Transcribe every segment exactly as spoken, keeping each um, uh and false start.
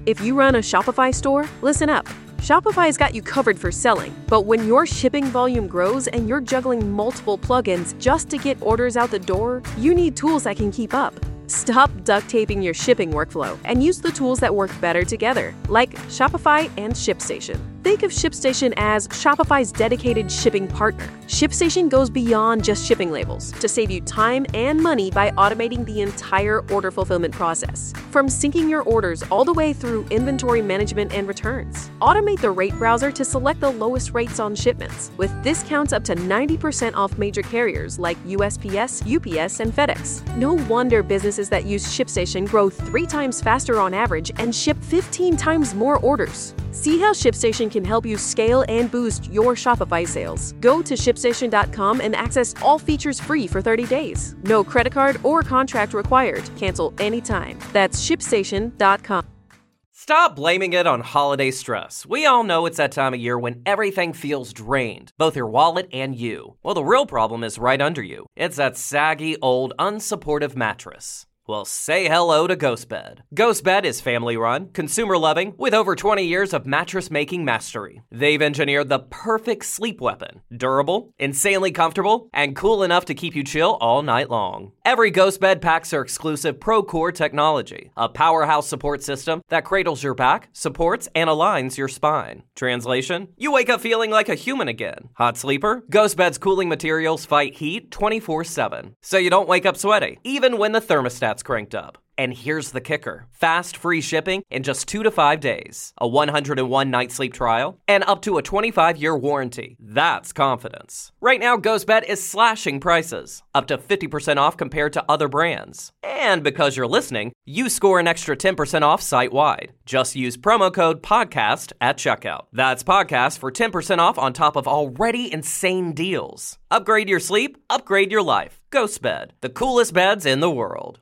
If you run a Shopify store, listen up. Shopify's got you covered for selling, but when your shipping volume grows and you're juggling multiple plugins just to get orders out the door, you need tools that can keep up. Stop duct taping your shipping workflow and use the tools that work better together, like Shopify and ShipStation. Think of ShipStation as Shopify's dedicated shipping partner. ShipStation goes beyond just shipping labels to save you time and money by automating the entire order fulfillment process. From syncing your orders all the way through inventory management and returns. Automate the rate browser to select the lowest rates on shipments, with discounts up to ninety percent off major carriers like U S P S, U P S, and FedEx. No wonder businesses that use ShipStation grow three times faster on average and ship fifteen times more orders. See how ShipStation can help you scale and boost your Shopify sales. Go to ship station dot com and access all features free for thirty days. No credit card or contract required. Cancel anytime. That's ship station dot com. Stop blaming it on holiday stress. We all know it's that time of year when everything feels drained, both your wallet and you. Well, the real problem is right under you. It's that saggy, old, unsupportive mattress. Well, say hello to GhostBed. GhostBed is family-run, consumer-loving, with over twenty years of mattress-making mastery. They've engineered the perfect sleep weapon. Durable, insanely comfortable, and cool enough to keep you chill all night long. Every GhostBed packs their exclusive ProCore technology, a powerhouse support system that cradles your back, supports, and aligns your spine. Translation? You wake up feeling like a human again. Hot sleeper? GhostBed's cooling materials fight heat twenty-four seven, so you don't wake up sweaty, even when the thermostat's cranked up. And here's the kicker. Fast, free shipping in just two to five days. A one hundred one night sleep trial, and up to a twenty-five year warranty. That's confidence. Right now, GhostBed is slashing prices. Up to fifty percent off compared to other brands. And because you're listening, you score an extra ten percent off site-wide. Just use promo code PODCAST at checkout. That's podcast for ten percent off on top of already insane deals. Upgrade your sleep, upgrade your life. GhostBed, the coolest beds in the world.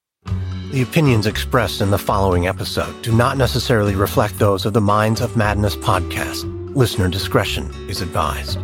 The opinions expressed in the following episode do not necessarily reflect those of the Minds of Madness podcast. Listener discretion is advised.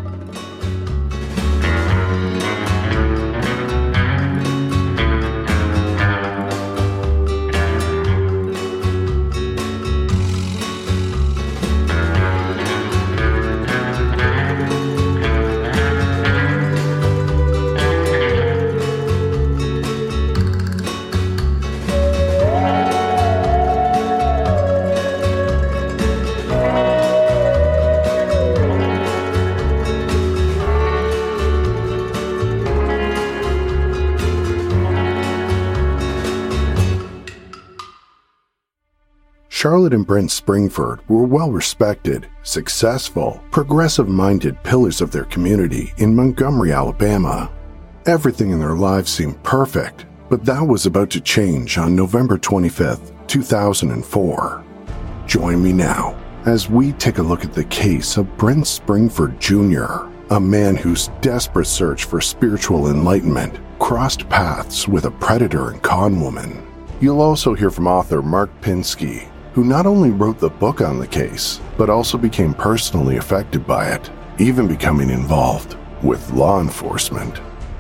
Charlotte and Brent Springford were well-respected, successful, progressive-minded pillars of their community in Montgomery, Alabama. Everything in their lives seemed perfect, but that was about to change on November twenty-fifth, two thousand four. Join me now as we take a look at the case of Brent Springford Junior, a man whose desperate search for spiritual enlightenment crossed paths with a predator and conwoman. You'll also hear from author Mark Pinsky, who not only wrote the book on the case, but also became personally affected by it, even becoming involved with law enforcement.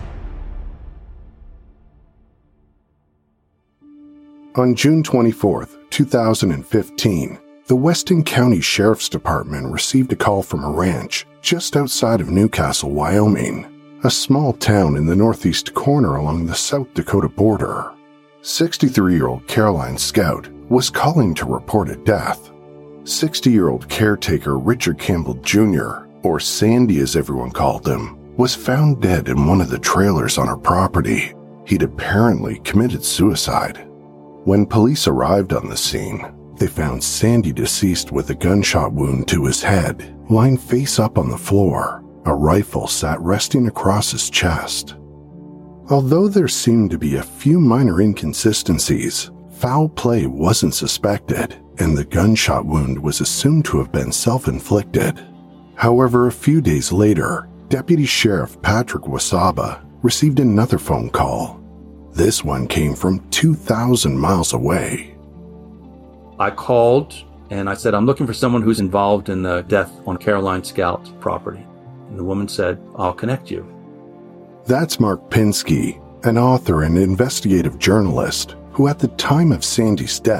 On June twenty-fourth, two thousand fifteen, the Weston County Sheriff's Department received a call from a ranch just outside of Newcastle, Wyoming, a small town in the northeast corner along the South Dakota border. sixty-three-year-old Caroline Scout was calling to report a death. sixty-year-old caretaker Richard Campbell Junior, or Sandy as everyone called him, was found dead in one of the trailers on her property. He'd apparently committed suicide. When police arrived on the scene, they found Sandy deceased with a gunshot wound to his head, lying face up on the floor. A rifle sat resting across his chest. Although there seemed to be a few minor inconsistencies, foul play wasn't suspected, and the gunshot wound was assumed to have been self-inflicted. However, a few days later, Deputy Sheriff Patrick Wasaba received another phone call. This one came from two thousand miles away. I called and I said, I'm looking for someone who's involved in the death on Caroline Scout's property. And the woman said, I'll connect you. That's Mark Pinsky, an author and investigative journalist who at the time of Sandy's death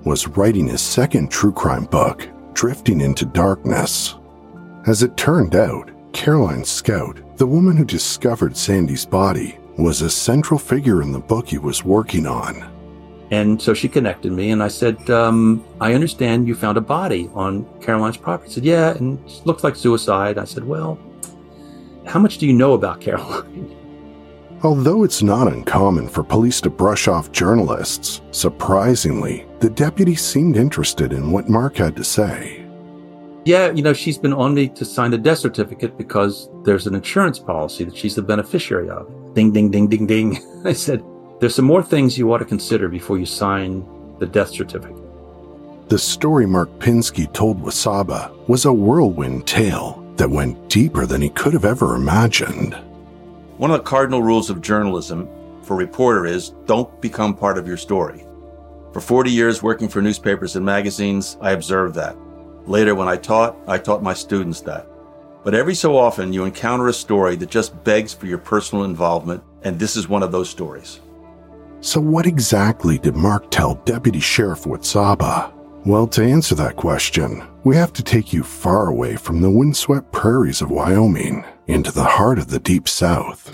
was writing his second true crime book, Drifting into Darkness. As it turned out, Caroline Scout, the woman who discovered Sandy's body, was a central figure in the book he was working on. And so she connected me, and I said, um, I understand you found a body on Caroline's property. She said, yeah, and it looks like suicide. I said, well, how much do you know about Caroline? Although it's not uncommon for police to brush off journalists, surprisingly, the deputy seemed interested in what Mark had to say. Yeah, you know, she's been on me to sign the death certificate because there's an insurance policy that she's the beneficiary of. Ding, ding, ding, ding, ding. I said, there's some more things you ought to consider before you sign the death certificate. The story Mark Pinsky told Wasaba was a whirlwind tale that went deeper than he could have ever imagined. One of the cardinal rules of journalism for a reporter is don't become part of your story. For forty years working for newspapers and magazines, I observed that. Later, when I taught, I taught my students that. But every so often, you encounter a story that just begs for your personal involvement, and this is one of those stories. So what exactly did Mark tell Deputy Sheriff Wasaba? Well, to answer that question, we have to take you far away from the windswept prairies of Wyoming into the heart of the Deep South.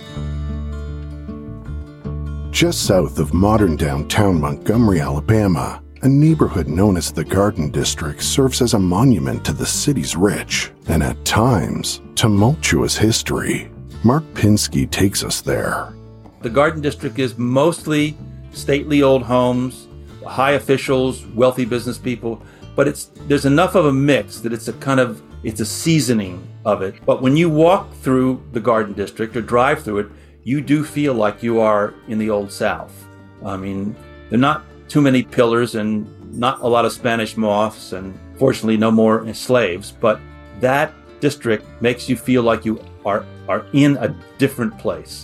Just south of modern downtown Montgomery, Alabama, a neighborhood known as the Garden District serves as a monument to the city's rich and at times tumultuous history. Mark Pinsky takes us there. The Garden District is mostly stately old homes, high officials, wealthy business people, but it's there's enough of a mix that it's a kind of, it's a seasoning of it. But when you walk through the Garden District or drive through it, you do feel like you are in the Old South. I mean, there are not too many pillars and not a lot of Spanish moths and fortunately no more slaves, but that district makes you feel like you are, are in a different place.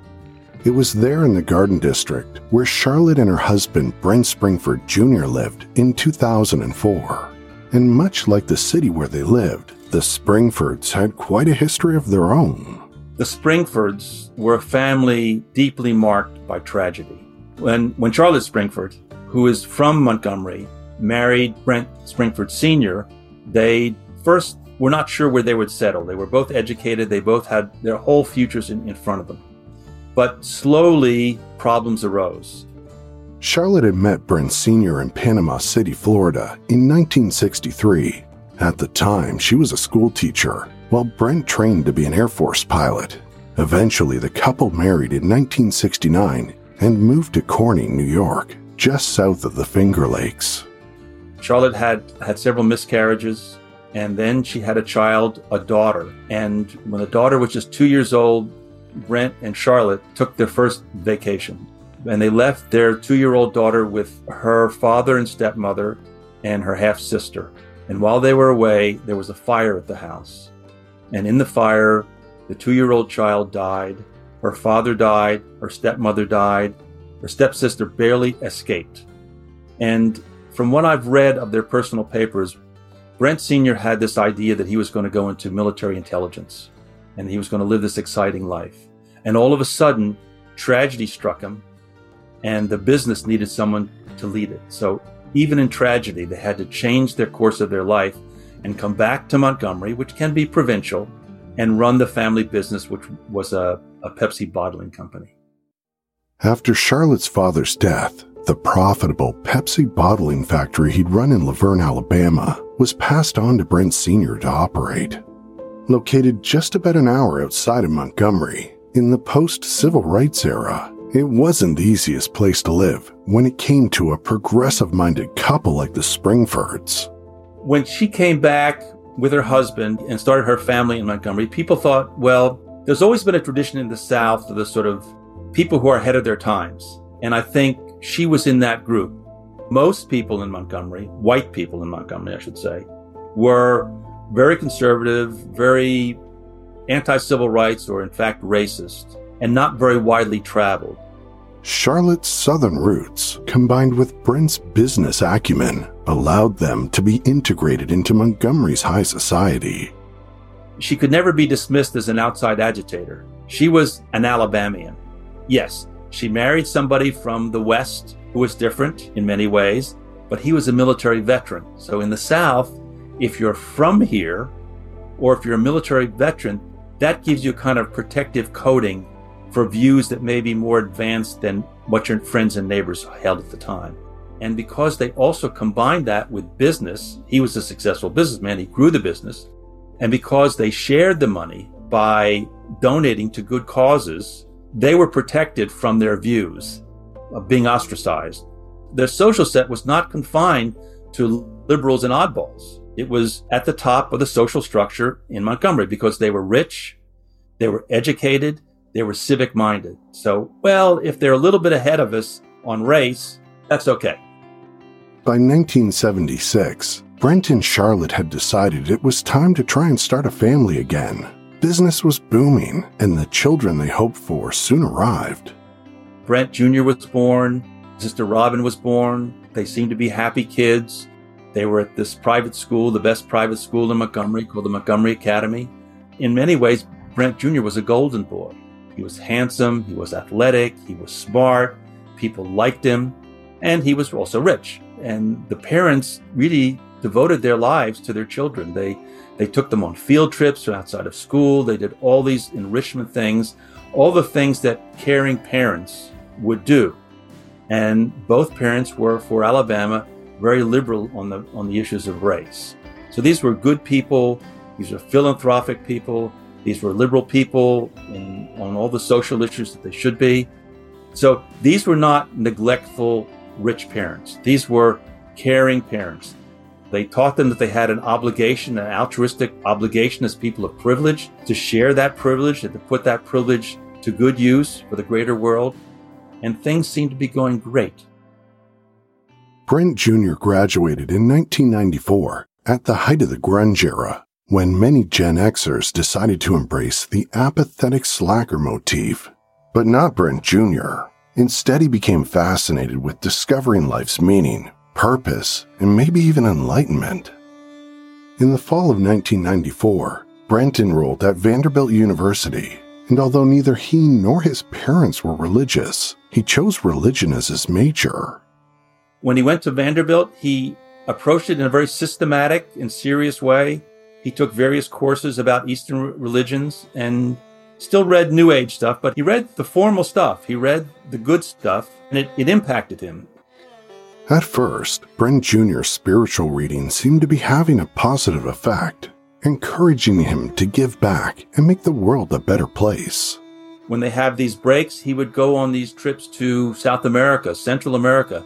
It was there in the Garden District where Charlotte and her husband Brent Springford Junior lived in two thousand four. And much like the city where they lived, the Springfords had quite a history of their own. The Springfords were a family deeply marked by tragedy. When, when Charlotte Springford, who is from Montgomery, married Brent Springford Senior, they first were not sure where they would settle. They were both educated. They both had their whole futures in, in front of them. But slowly, problems arose. Charlotte had met Brent Senior in Panama City, Florida in nineteen sixty-three. At the time, she was a school teacher, while Brent trained to be an Air Force pilot. Eventually, the couple married in nineteen sixty-nine and moved to Corning, New York, just south of the Finger Lakes. Charlotte had, had several miscarriages, and then she had a child, a daughter. And when the daughter was just two years old, Brent and Charlotte took their first vacation. And they left their two-year-old daughter with her father and stepmother and her half-sister. And while they were away, there was a fire at the house. And in the fire, the two-year-old child died. Her father died. Her stepmother died. Her stepsister barely escaped. And from what I've read of their personal papers, Brent Senior had this idea that he was going to go into military intelligence and he was going to live this exciting life. And all of a sudden, tragedy struck him and the business needed someone to lead it. So even in tragedy, they had to change their course of their life and come back to Montgomery, which can be provincial, and run the family business, which was a, a Pepsi bottling company. After Charlotte's father's death, the profitable Pepsi bottling factory he'd run in Laverne, Alabama, was passed on to Brent Senior to operate. Located just about an hour outside of Montgomery, in the post-civil rights era, it wasn't the easiest place to live when it came to a progressive-minded couple like the Springfords. When she came back with her husband and started her family in Montgomery, people thought, well, there's always been a tradition in the South of the sort of people who are ahead of their times. And I think she was in that group. Most people in Montgomery, white people in Montgomery, I should say, were very conservative, very anti-civil rights, or in fact racist, and not very widely traveled. Charlotte's Southern roots, combined with Brent's business acumen, allowed them to be integrated into Montgomery's high society. She could never be dismissed as an outside agitator. She was an Alabamian. Yes, she married somebody from the West who was different in many ways, but he was a military veteran. So in the South, if you're from here, or if you're a military veteran, that gives you a kind of protective coating for views that may be more advanced than what your friends and neighbors held at the time. And because they also combined that with business, he was a successful businessman, he grew the business, and because they shared the money by donating to good causes, they were protected from their views of being ostracized. Their social set was not confined to liberals and oddballs. It was at the top of the social structure in Montgomery because they were rich, they were educated, they were civic-minded. So, well, if they're a little bit ahead of us on race, that's okay. By nineteen seventy-six, Brent and Charlotte had decided it was time to try and start a family again. Business was booming, and the children they hoped for soon arrived. Brent Junior was born, Sister Robin was born. They seemed to be happy kids. They were at this private school, the best private school in Montgomery, called the Montgomery Academy. In many ways, Brent Junior was a golden boy. He was handsome, he was athletic, he was smart, people liked him, and he was also rich. And the parents really devoted their lives to their children. They they took them on field trips from outside of school. They did all these enrichment things, all the things that caring parents would do. And both parents were, for Alabama, very liberal on the on the issues of race. So these were good people. These were philanthropic people. These were liberal people in, on all the social issues that they should be. So these were not neglectful, rich parents. These were caring parents. They taught them that they had an obligation, an altruistic obligation as people of privilege, to share that privilege and to put that privilege to good use for the greater world. And things seemed to be going great. Brent Junior graduated in nineteen ninety-four, at the height of the grunge era, when many Gen Xers decided to embrace the apathetic slacker motif. But not Brent Junior Instead, he became fascinated with discovering life's meaning, purpose, and maybe even enlightenment. In the fall of nineteen ninety-four, Brent enrolled at Vanderbilt University, and although neither he nor his parents were religious, he chose religion as his major. When he went to Vanderbilt, he approached it in a very systematic and serious way. He took various courses about Eastern religions and still read New Age stuff, but he read the formal stuff. He read the good stuff, and it, it impacted him. At first, Brent Junior's spiritual reading seemed to be having a positive effect, encouraging him to give back and make the world a better place. When they have these breaks, he would go on these trips to South America, Central America,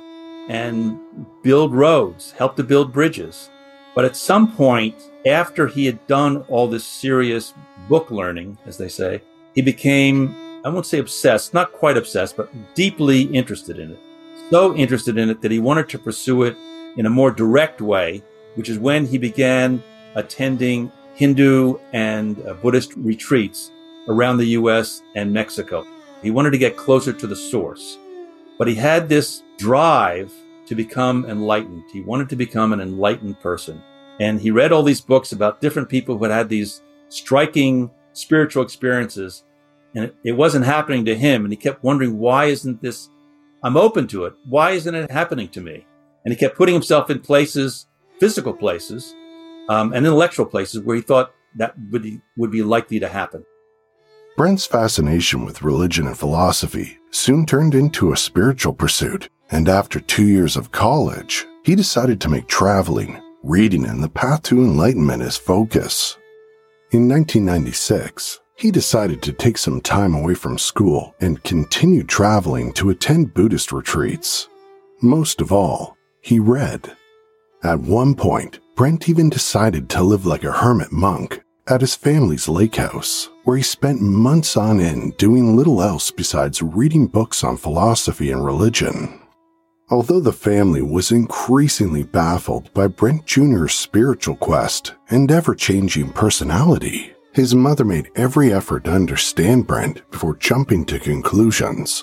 and build roads, help to build bridges. But at some point, after he had done all this serious book learning, as they say, he became, I won't say obsessed, not quite obsessed, but deeply interested in it. So interested in it that he wanted to pursue it in a more direct way, which is when he began attending Hindu and uh, Buddhist retreats around the U S and Mexico. He wanted to get closer to the source, but he had this drive to become enlightened. He wanted to become an enlightened person. And he read all these books about different people who had had these striking spiritual experiences, and it, it wasn't happening to him. And he kept wondering, why isn't this, I'm open to it. Why isn't it happening to me? And he kept putting himself in places, physical places, um, and intellectual places where he thought that would be, would be likely to happen. Brent's fascination with religion and philosophy soon turned into a spiritual pursuit, and after two years of college, he decided to make traveling, reading, and the path to enlightenment his focus. In nineteen ninety-six, he decided to take some time away from school and continued traveling to attend Buddhist retreats. Most of all, he read. At one point, Brent even decided to live like a hermit monk at his family's lake house, where he spent months on end doing little else besides reading books on philosophy and religion. Although the family was increasingly baffled by Brent Junior's spiritual quest and ever-changing personality, his mother made every effort to understand Brent before jumping to conclusions.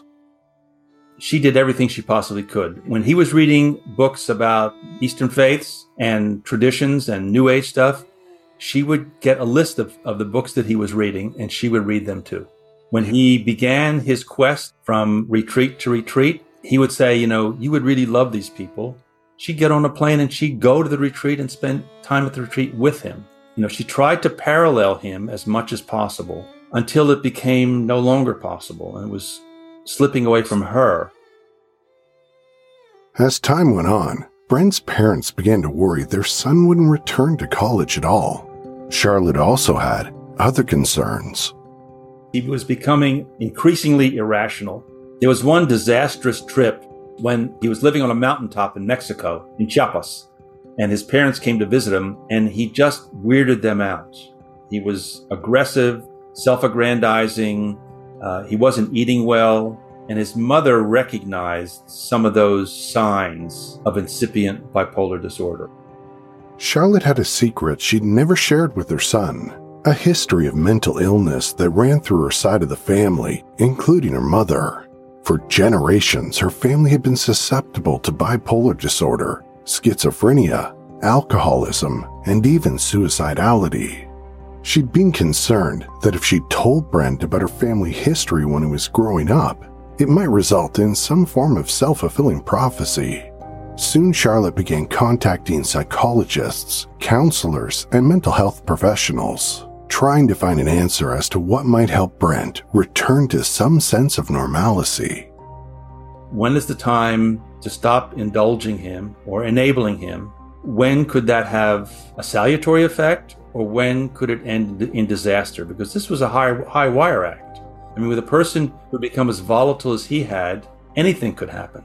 She did everything she possibly could. When he was reading books about Eastern faiths and traditions and New Age stuff, she would get a list of, of the books that he was reading, and she would read them too. When he began his quest from retreat to retreat, he would say, you know, you would really love these people. she'd get on a plane and she'd go to the retreat and spend time at the retreat with him. You know, she tried to parallel him as much as possible until it became no longer possible and was slipping away from her. As time went on, Brent's parents began to worry their son wouldn't return to college at all. Charlotte also had other concerns. He was becoming increasingly irrational. There was one disastrous trip when he was living on a mountaintop in Mexico, in Chiapas, and his parents came to visit him, and he just weirded them out. He was aggressive, self-aggrandizing, uh, he wasn't eating well, and his mother recognized some of those signs of incipient bipolar disorder. Charlotte had a secret she'd never shared with her son, a history of mental illness that ran through her side of the family, including her mother. For generations, her family had been susceptible to bipolar disorder, schizophrenia, alcoholism, and even suicidality. She'd been concerned that if she told Brent about her family history when he was growing up, it might result in some form of self-fulfilling prophecy. Soon Charlotte began contacting psychologists, counselors, and mental health professionals, trying to find an answer as to what might help Brent return to some sense of normalcy. When is the time to stop indulging him or enabling him? When could that have a salutary effect, or when could it end in disaster? Because this was a high, high wire act. I mean, with a person who become as volatile as he had, anything could happen.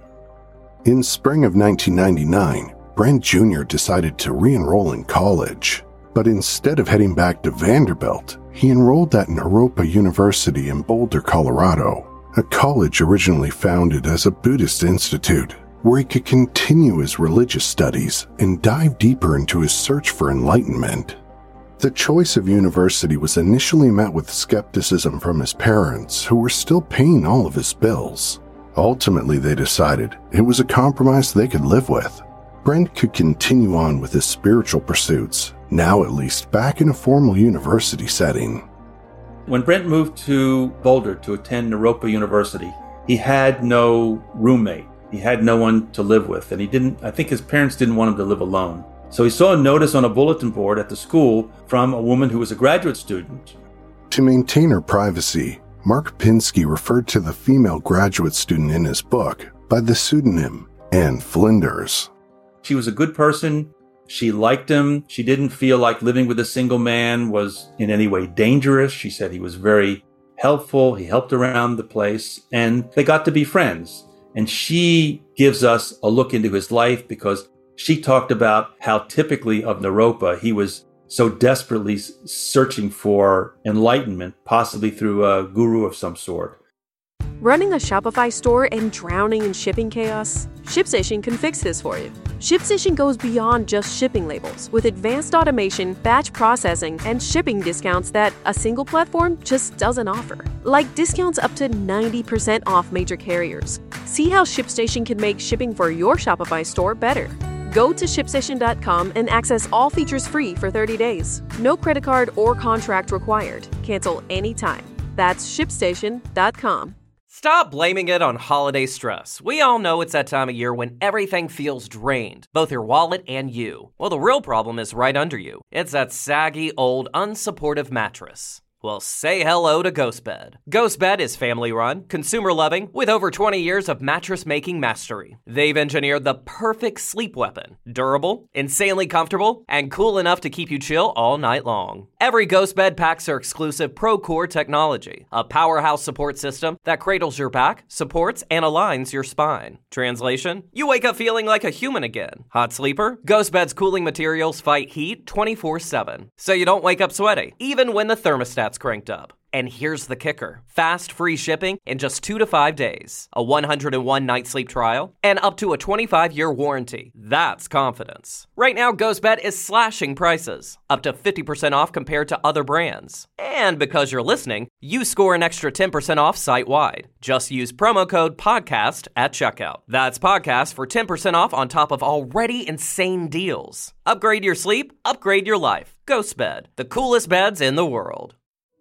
In spring of nineteen ninety-nine, Brent Junior decided to re-enroll in college. But instead of heading back to Vanderbilt, he enrolled at Naropa University in Boulder, Colorado, a college originally founded as a Buddhist institute, where he could continue his religious studies and dive deeper into his search for enlightenment. The choice of university was initially met with skepticism from his parents, who were still paying all of his bills. Ultimately, they decided it was a compromise they could live with. Brent could continue on with his spiritual pursuits, now at least back in a formal university setting. When Brent moved to Boulder to attend Naropa University, he had no roommate. He had no one to live with, and he didn't, I think his parents didn't want him to live alone. So he saw a notice on a bulletin board at the school from a woman who was a graduate student. To maintain her privacy, Mark Pinsky referred to the female graduate student in his book by the pseudonym Anne Flinders. She was a good person. She liked him. She didn't feel like living with a single man was in any way dangerous. She said he was very helpful. He helped around the place, and they got to be friends. And she gives us a look into his life because she talked about how typically of Naropa, he was so desperately searching for enlightenment, possibly through a guru of some sort. Running a Shopify store and drowning in shipping chaos? ShipStation can fix this for you. ShipStation goes beyond just shipping labels with advanced automation, batch processing, and shipping discounts that a single platform just doesn't offer. Like discounts up to ninety percent off major carriers. See how ShipStation can make shipping for your Shopify store better. Go to ship station dot com and access all features free for thirty days. No credit card or contract required. Cancel anytime. That's ship station dot com. Stop blaming it on holiday stress. We all know it's that time of year when everything feels drained, both your wallet and you. Well, the real problem is right under you. It's that saggy, old, unsupportive mattress. Well, say hello to GhostBed. GhostBed is family-run, consumer-loving, with over twenty years of mattress-making mastery. They've engineered the perfect sleep weapon. Durable, insanely comfortable, and cool enough to keep you chill all night long. Every GhostBed packs their exclusive ProCore technology, a powerhouse support system that cradles your back, supports, and aligns your spine. Translation? You wake up feeling like a human again. Hot sleeper? GhostBed's cooling materials fight heat twenty-four seven, so you don't wake up sweaty, even when the thermostat's cranked up. And here's the kicker. Fast, free shipping in just two to five days. A one hundred one night sleep trial, and up to a twenty-five year warranty. That's confidence. Right now, GhostBed is slashing prices, up to fifty percent off compared to other brands. And because you're listening, you score an extra ten percent off site-wide. Just use promo code PODCAST at checkout. That's podcast for ten percent off on top of already insane deals. Upgrade your sleep, upgrade your life. GhostBed, the coolest beds in the world.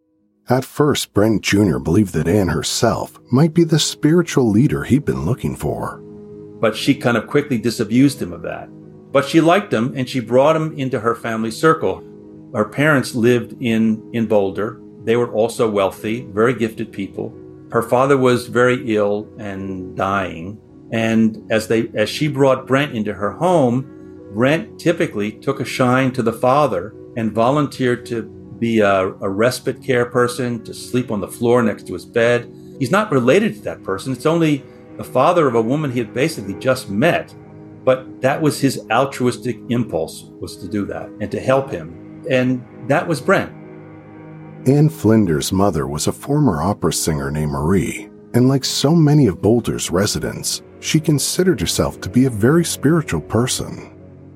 At first, Brent Junior believed that Anne herself might be the spiritual leader he'd been looking for. but she kind of quickly disabused him of that. But she liked him, and she brought him into her family circle. Her parents lived in, in Boulder. They were also wealthy, very gifted people. Her father was very ill and dying. And as they, as she brought Brent into her home, Brent typically took a shine to the father and volunteered to be a, a respite care person, to sleep on the floor next to his bed. He's not related to that person. It's only the father of a woman he had basically just met. But that was his altruistic impulse, was to do that and to help him. And that was Brent. Ann Flinder's mother was a former opera singer named Marie, and like so many of Boulder's residents, she considered herself to be a very spiritual person.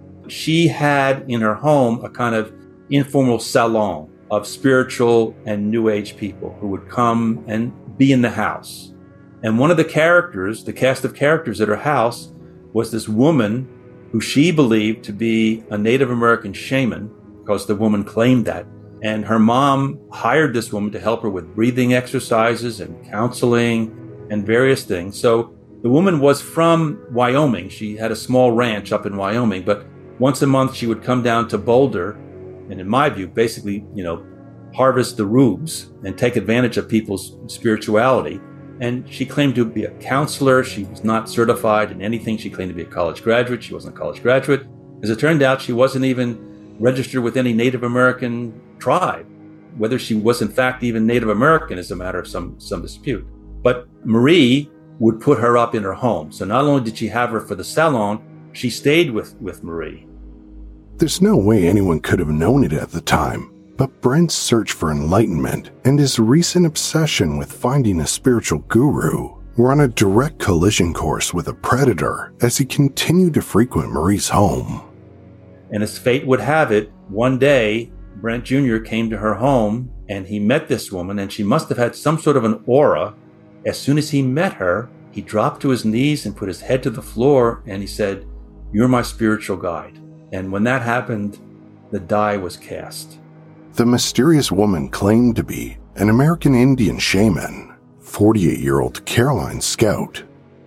She had in her home a kind of informal salon of spiritual and New Age people who would come and be in the house. And one of the characters, the cast of characters at her house, was this woman who she believed to be a Native American shaman, because the woman claimed that. And her mom hired this woman to help her with breathing exercises and counseling and various things. So the woman was from Wyoming. She had a small ranch up in Wyoming, but once a month she would come down to Boulder and, in my view, basically, you know, harvest the rubes and take advantage of people's spirituality. And she claimed to be a counselor. She was not certified in anything. She claimed to be a college graduate. She wasn't a college graduate. As it turned out, she wasn't even registered with any Native American tribe. Whether she was in fact even Native American is a matter of some, some dispute. But Marie would put her up in her home. So not only did she have her for the salon, she stayed with, with Marie. There's no way anyone could have known it at the time, but Brent's search for enlightenment and his recent obsession with finding a spiritual guru were on a direct collision course with a predator as he continued to frequent Marie's home. And as fate would have it, one day, Brent Junior came to her home and he met this woman, and she must have had some sort of an aura. As soon as he met her, he dropped to his knees and put his head to the floor and he said, "You're my spiritual guide." And when that happened, the die was cast. The mysterious woman claimed to be an American Indian shaman, forty-eight-year-old Caroline Scout.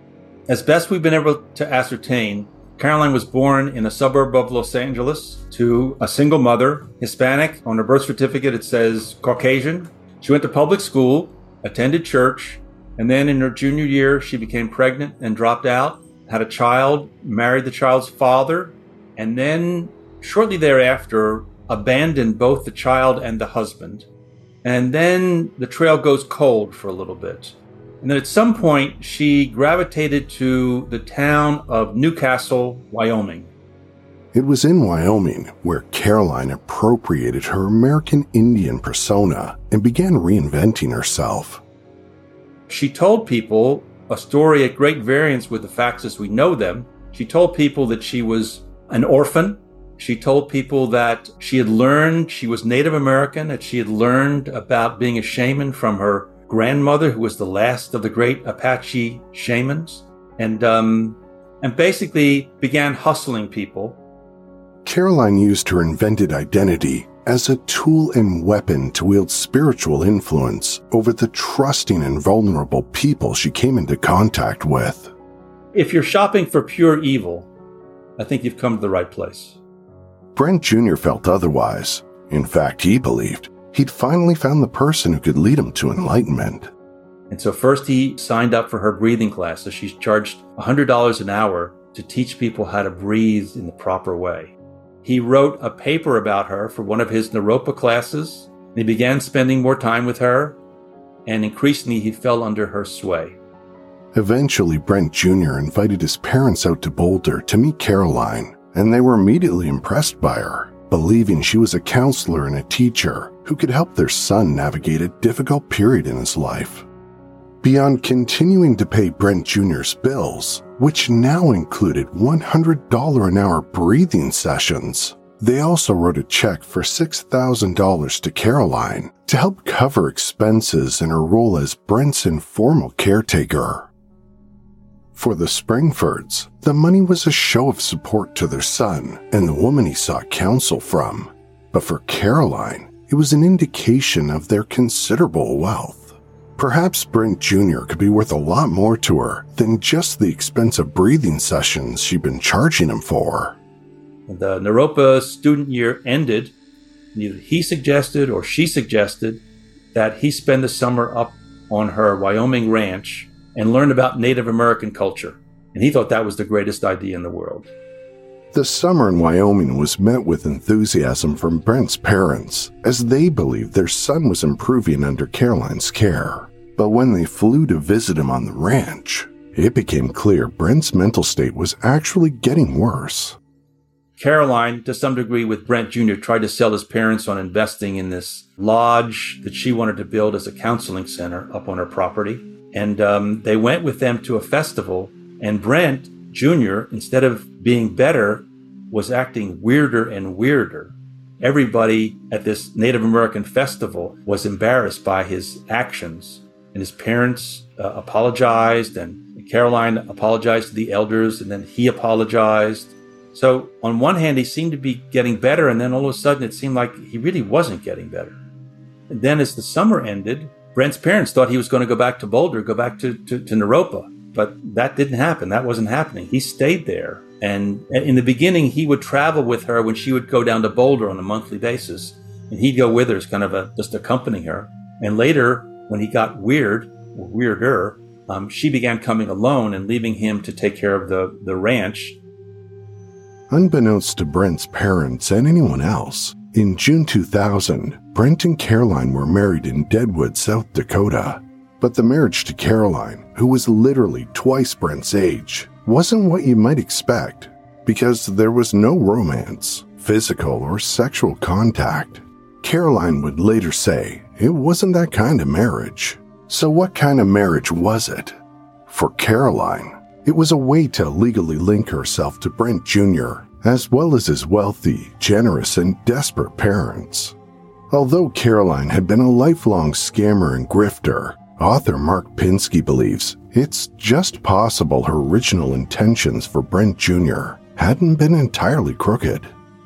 As best we've been able to ascertain, Caroline was born in a suburb of Los Angeles to a single mother, Hispanic. On her birth certificate, it says Caucasian. She went to public school, attended church, and then in her junior year, she became pregnant and dropped out, had a child, married the child's father, and then shortly thereafter, abandoned both the child and the husband. And then the trail goes cold for a little bit. And then at some point, she gravitated to the town of Newcastle, Wyoming. It was in Wyoming where Caroline appropriated her American Indian persona and began reinventing herself. She told people a story at great variance with the facts as we know them. She told people that she was an orphan. She told people that she had learned, she was Native American, that she had learned about being a shaman from her grandmother, who was the last of the great Apache shamans, and um, and basically began hustling people. Caroline used her invented identity as a tool and weapon to wield spiritual influence over the trusting and vulnerable people she came into contact with. If you're shopping for pure evil, I think you've come to the right place. Brent Junior felt otherwise. In fact, he believed he'd finally found the person who could lead him to enlightenment. And so first he signed up for her breathing classes. She charged one hundred dollars an hour to teach people how to breathe in the proper way. He wrote a paper about her for one of his Naropa classes. And he began spending more time with her, and increasingly he fell under her sway. Eventually, Brent Junior invited his parents out to Boulder to meet Caroline, and they were immediately impressed by her, believing she was a counselor and a teacher who could help their son navigate a difficult period in his life. Beyond continuing to pay Brent Junior's bills, which now included one hundred dollars an hour breathing sessions, they also wrote a check for six thousand dollars to Caroline to help cover expenses in her role as Brent's informal caretaker. For the Springfords, the money was a show of support to their son and the woman he sought counsel from. But for Caroline, it was an indication of their considerable wealth. Perhaps Brent Junior could be worth a lot more to her than just the expensive breathing sessions she'd been charging him for. The Naropa student year ended. Neither he suggested or she suggested that he spend the summer up on her Wyoming ranch and learn about Native American culture. And he thought that was the greatest idea in the world. The summer in Wyoming was met with enthusiasm from Brent's parents, as they believed their son was improving under Caroline's care. But when they flew to visit him on the ranch, it became clear Brent's mental state was actually getting worse. Caroline, to some degree with Brent Junior, tried to sell his parents on investing in this lodge that she wanted to build as a counseling center up on her property. And um, they went with them to a festival, and Brent Junior, instead of being better, was acting weirder and weirder. Everybody at this Native American festival was embarrassed by his actions, and his parents uh, apologized, and Caroline apologized to the elders, and then he apologized. So on one hand, he seemed to be getting better, and then all of a sudden it seemed like he really wasn't getting better. And then as the summer ended, Brent's parents thought he was going to go back to Boulder, go back to, to, to Naropa. But that didn't happen. That wasn't happening. He stayed there. And in the beginning, he would travel with her when she would go down to Boulder on a monthly basis. And he'd go with her as kind of a, just accompanying her. And later, when he got weird, or weirder, um, she began coming alone and leaving him to take care of the, the ranch. Unbeknownst to Brent's parents and anyone else, in June two thousand, Brent and Caroline were married in Deadwood, South Dakota. But the marriage to Caroline, who was literally twice Brent's age, wasn't what you might expect, because there was no romance, physical or sexual contact. Caroline would later say it wasn't that kind of marriage. So what kind of marriage was it? For Caroline, it was a way to legally link herself to Brent Junior, as well as his wealthy, generous, and desperate parents. Although Caroline had been a lifelong scammer and grifter, author Mark Pinsky believes it's just possible her original intentions for Brent Junior hadn't been entirely crooked.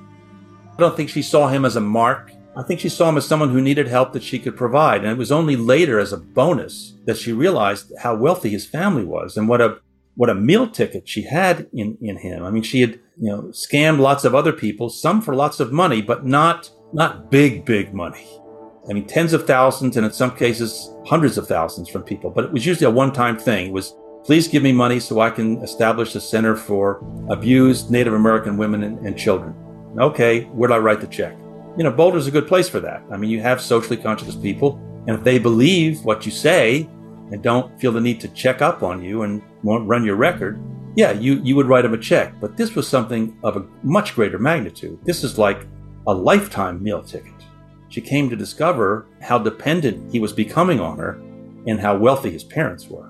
I don't think she saw him as a mark. I think she saw him as someone who needed help that she could provide. And it was only later, as a bonus, that she realized how wealthy his family was and what a what a meal ticket she had in, in him. I mean, she had, you know, scammed lots of other people, some for lots of money, but not not big, big money. I mean, tens of thousands, and in some cases, hundreds of thousands from people. But it was usually a one-time thing. It was, please give me money so I can establish a center for abused Native American women and, and children. Okay, where do I write the check? You know, Boulder's a good place for that. I mean, you have socially conscious people, and if they believe what you say and don't feel the need to check up on you and won't run your record, yeah, you, you would write them a check. But this was something of a much greater magnitude. This is like a lifetime meal ticket. She came to discover how dependent he was becoming on her and how wealthy his parents were.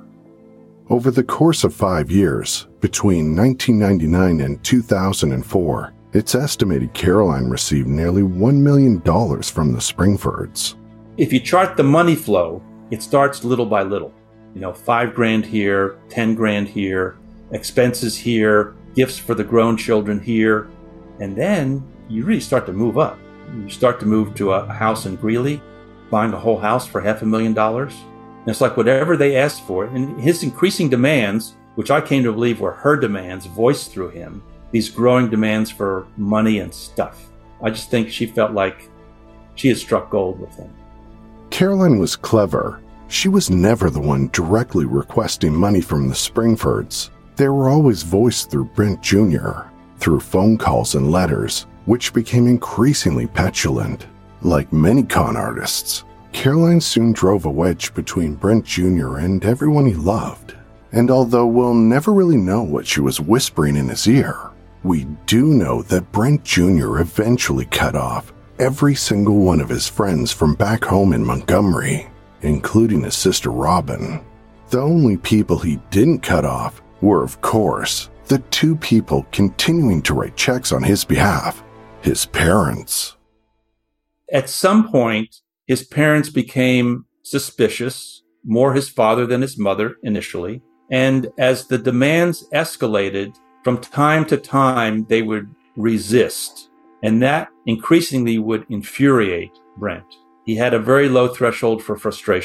Over the course of five years, between nineteen ninety-nine and two thousand four, it's estimated Caroline received nearly one million dollars from the Springfords. If you chart the money flow, it starts little by little. You know, five grand here, ten grand here, expenses here, gifts for the grown children here, and then you really start to move up. You start to move to a house in Greeley, buying a whole house for half a million dollars. And it's like whatever they asked for. And his increasing demands, which I came to believe were her demands voiced through him, these growing demands for money and stuff. I just think she felt like she had struck gold with him. Caroline was clever. She was never the one directly requesting money from the Springfords. They were always voiced through Brent Junior, through phone calls and letters, which became increasingly petulant. Like many con artists, Caroline soon drove a wedge between Brent Junior and everyone he loved. And although we'll never really know what she was whispering in his ear, we do know that Brent Junior eventually cut off every single one of his friends from back home in Montgomery, including his sister Robin. The only people he didn't cut off were, of course, the two people continuing to write checks on his behalf, his parents. At some point, his parents became suspicious, more his father than his mother initially. And as the demands escalated, from time to time, they would resist. And that increasingly would infuriate Brent. He had a very low threshold for frustration,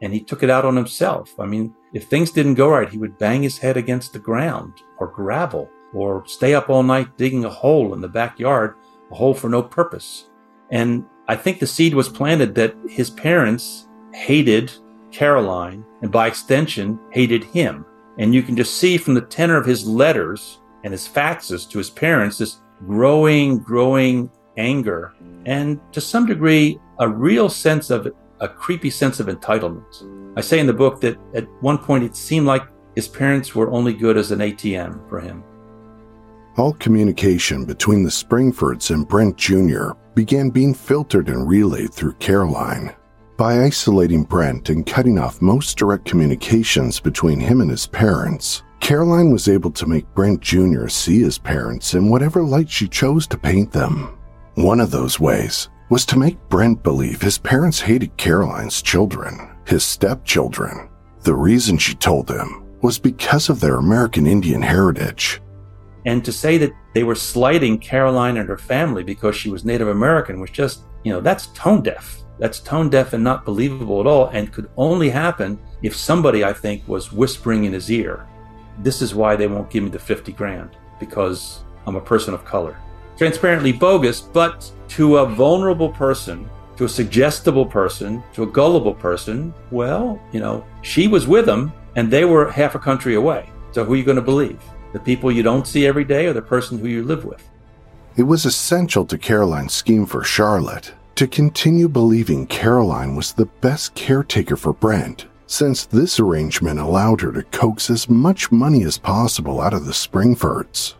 and he took it out on himself. I mean, if things didn't go right, he would bang his head against the ground or gravel or stay up all night digging a hole in the backyard, a hole for no purpose. And I think the seed was planted that his parents hated Caroline and by extension hated him. And you can just see from the tenor of his letters and his faxes to his parents this growing, growing anger and to some degree a real sense of a creepy sense of entitlement. I say in the book that at one point it seemed like his parents were only good as an A T M for him. All communication between the Springfords and Brent Junior began being filtered and relayed through Caroline. By isolating Brent and cutting off most direct communications between him and his parents, Caroline was able to make Brent Junior see his parents in whatever light she chose to paint them. One of those ways was to make Brent believe his parents hated Caroline's children, his stepchildren. The reason she told him was because of their American Indian heritage. And to say that they were slighting Caroline and her family because she was Native American was just, you know, that's tone deaf. That's tone deaf and not believable at all, and could only happen if somebody, I think, was whispering in his ear, this is why they won't give me the fifty grand, because I'm a person of color. Transparently bogus, but to a vulnerable person, to a suggestible person, to a gullible person, well, you know, she was with them and they were half a country away. So who are you going to believe? The people you don't see every day or the person who you live with? It was essential to Caroline's scheme for Charlotte to continue believing Caroline was the best caretaker for Brent, since this arrangement allowed her to coax as much money as possible out of the Springfords.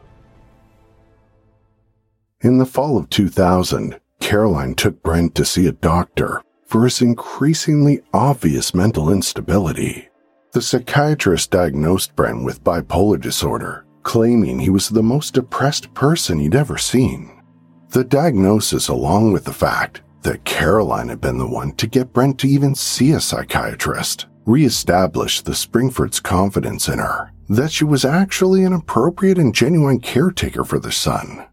In the fall of two thousand, Caroline took Brent to see a doctor for his increasingly obvious mental instability. The psychiatrist diagnosed Brent with bipolar disorder, claiming he was the most depressed person he'd ever seen. The diagnosis, along with the fact that Caroline had been the one to get Brent to even see a psychiatrist, reestablished the Springfords' confidence in her that she was actually an appropriate and genuine caretaker for their son.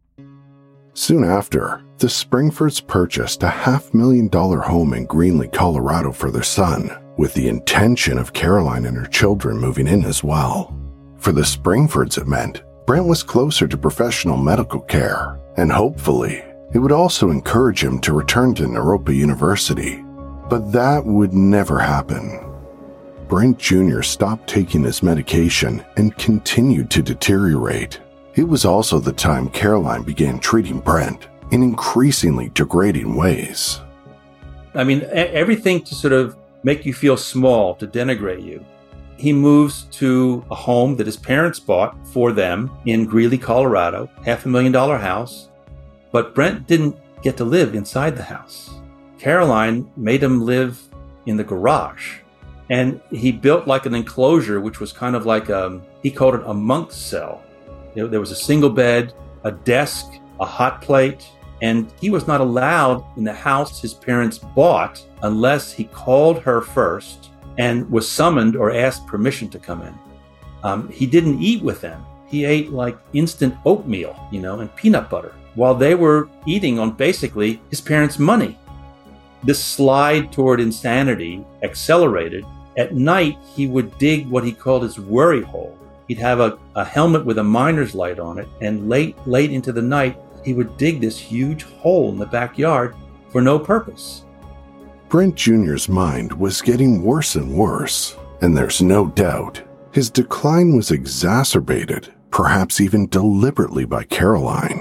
Soon after, the Springfords purchased a half million dollar home in Greenlee, Colorado for their son, with the intention of Caroline and her children moving in as well. For the Springfords, it meant Brent was closer to professional medical care, and hopefully, it would also encourage him to return to Naropa University. But that would never happen. Brent Junior stopped taking his medication and continued to deteriorate. It was also the time Caroline began treating Brent in increasingly degrading ways. I mean, everything to sort of make you feel small, to denigrate you. He moves to a home that his parents bought for them in Greeley, Colorado, half a million dollar house. But Brent didn't get to live inside the house. Caroline made him live in the garage. And he built like an enclosure, which was kind of like, a, he called it a monk's cell. There was a single bed, a desk, a hot plate, and he was not allowed in the house his parents bought unless he called her first and was summoned or asked permission to come in. Um, he didn't eat with them. He ate like instant oatmeal, you know, and peanut butter while they were eating on basically his parents' money. This slide toward insanity accelerated. At night, he would dig what he called his worry hole. He'd have a, a helmet with a miner's light on it, and late, late into the night, he would dig this huge hole in the backyard for no purpose. Brent Junior's mind was getting worse and worse, and there's no doubt his decline was exacerbated, perhaps even deliberately by Caroline.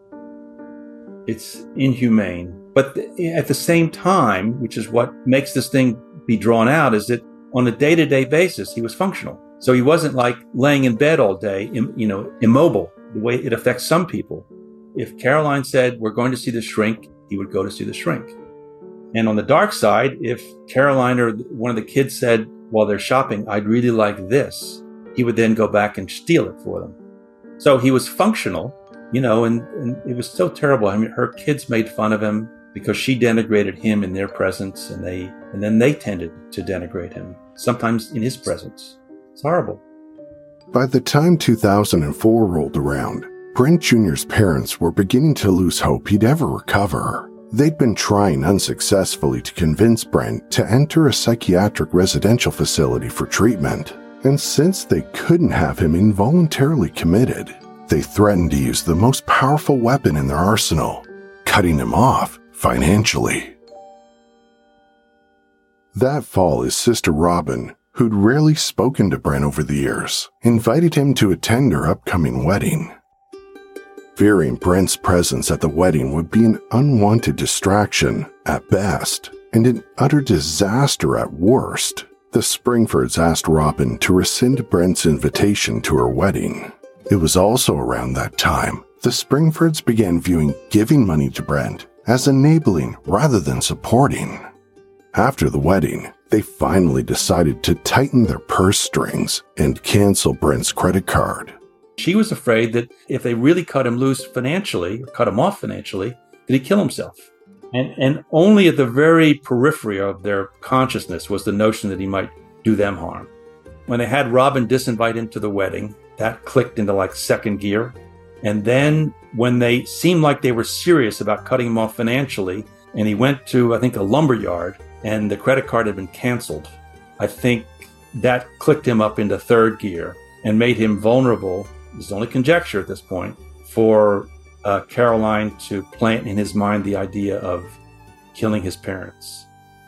It's inhumane, but at the same time, which is what makes this thing be drawn out, is that on a day-to-day basis, he was functional. So he wasn't like laying in bed all day, you know, immobile, the way it affects some people. If Caroline said, we're going to see the shrink, he would go to see the shrink. And on the dark side, if Caroline or one of the kids said, while they're shopping, I'd really like this, he would then go back and steal it for them. So he was functional, you know, and, and it was so terrible. I mean, her kids made fun of him because she denigrated him in their presence, and they, and then they tended to denigrate him, sometimes in his presence. It's horrible. By the time two thousand four rolled around, Brent Junior's parents were beginning to lose hope he'd ever recover. They'd been trying unsuccessfully to convince Brent to enter a psychiatric residential facility for treatment, and since they couldn't have him involuntarily committed, they threatened to use the most powerful weapon in their arsenal, cutting him off financially. That fall, his sister Robin, who'd rarely spoken to Brent over the years, invited him to attend her upcoming wedding. Fearing Brent's presence at the wedding would be an unwanted distraction at best, and an utter disaster at worst, the Springfords asked Robin to rescind Brent's invitation to her wedding. It was also around that time the Springfords began viewing giving money to Brent as enabling rather than supporting. After the wedding, they finally decided to tighten their purse strings and cancel Brent's credit card. She was afraid that if they really cut him loose financially, or cut him off financially, that he'd kill himself. And, and only at the very periphery of their consciousness was the notion that he might do them harm. When they had Robin disinvite him to the wedding, that clicked into like second gear. And then when they seemed like they were serious about cutting him off financially, and he went to, I think, a lumber yard, and the credit card had been canceled, I think that clicked him up into third gear and made him vulnerable, this is only conjecture at this point, for uh, Caroline to plant in his mind the idea of killing his parents.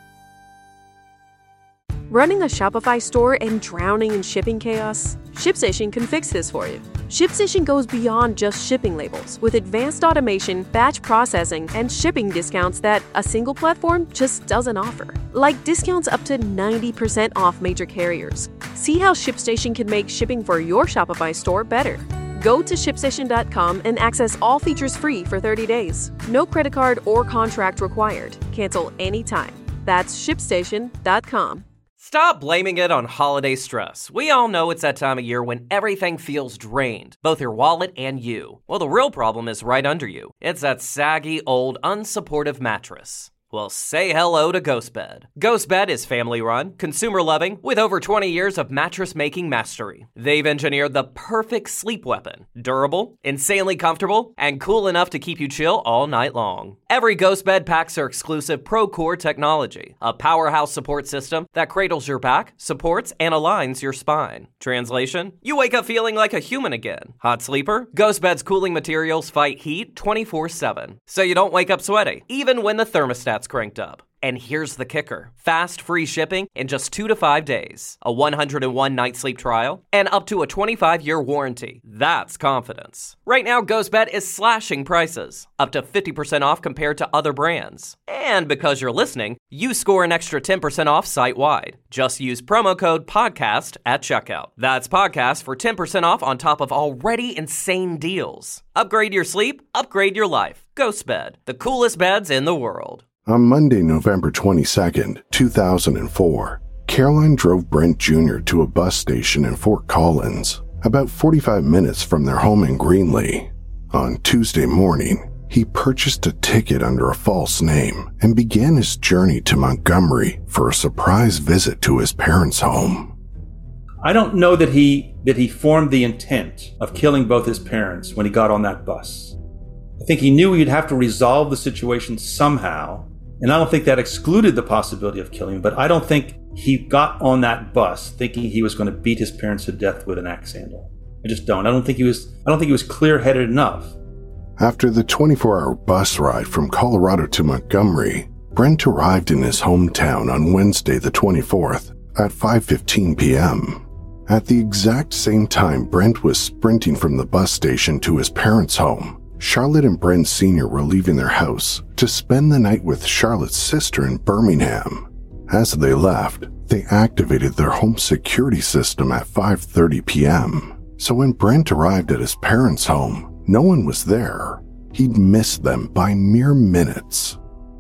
Running a Shopify store and drowning in shipping chaos? ShipStation can fix this for you. ShipStation goes beyond just shipping labels with advanced automation, batch processing, and shipping discounts that a single platform just doesn't offer. Like discounts up to ninety percent off major carriers. See how ShipStation can make shipping for your Shopify store better. Go to ship station dot com and access all features free for thirty days. No credit card or contract required. Cancel anytime. That's ship station dot com. Stop blaming it on holiday stress. We all know it's that time of year when everything feels drained, both your wallet and you. Well, the real problem is right under you. It's that saggy, old, unsupportive mattress. Well, say hello to GhostBed. GhostBed is family-run, consumer-loving, with over twenty years of mattress-making mastery. They've engineered the perfect sleep weapon. Durable, insanely comfortable, and cool enough to keep you chill all night long. Every GhostBed packs their exclusive ProCore technology, a powerhouse support system that cradles your back, supports, and aligns your spine. Translation? You wake up feeling like a human again. Hot sleeper? GhostBed's cooling materials fight heat twenty-four seven, so you don't wake up sweaty, even when the thermostat's cranked up. And here's the kicker. Fast, free shipping in just two to five days. A one hundred one night sleep trial, and up to a twenty-five year warranty. That's confidence. Right now, GhostBed is slashing prices, up to fifty percent off compared to other brands. And because you're listening, you score an extra ten percent off site-wide. Just use promo code PODCAST at checkout. That's podcast for ten percent off on top of already insane deals. Upgrade your sleep, upgrade your life. GhostBed, the coolest beds in the world. On Monday, November twenty-second, two thousand four, Caroline drove Brent Junior to a bus station in Fort Collins, about forty-five minutes from their home in Greenlee. On Tuesday morning, he purchased a ticket under a false name and began his journey to Montgomery for a surprise visit to his parents' home. I don't know that he that he formed the intent of killing both his parents when he got on that bus. I think he knew he'd have to resolve the situation somehow, and I don't think that excluded the possibility of killing him, but I don't think he got on that bus thinking he was going to beat his parents to death with an axe handle. I just don't. I don't think he was I don't think he was clear-headed enough. After the twenty-four hour bus ride from Colorado to Montgomery, Brent arrived in his hometown on Wednesday the twenty-fourth at five fifteen p.m. At the exact same time Brent was sprinting from the bus station to his parents' home, Charlotte and Brent Senior were leaving their house to spend the night with Charlotte's sister in Birmingham. As they left, they activated their home security system at five thirty p.m. So when Brent arrived at his parents' home, no one was there. He'd missed them by mere minutes.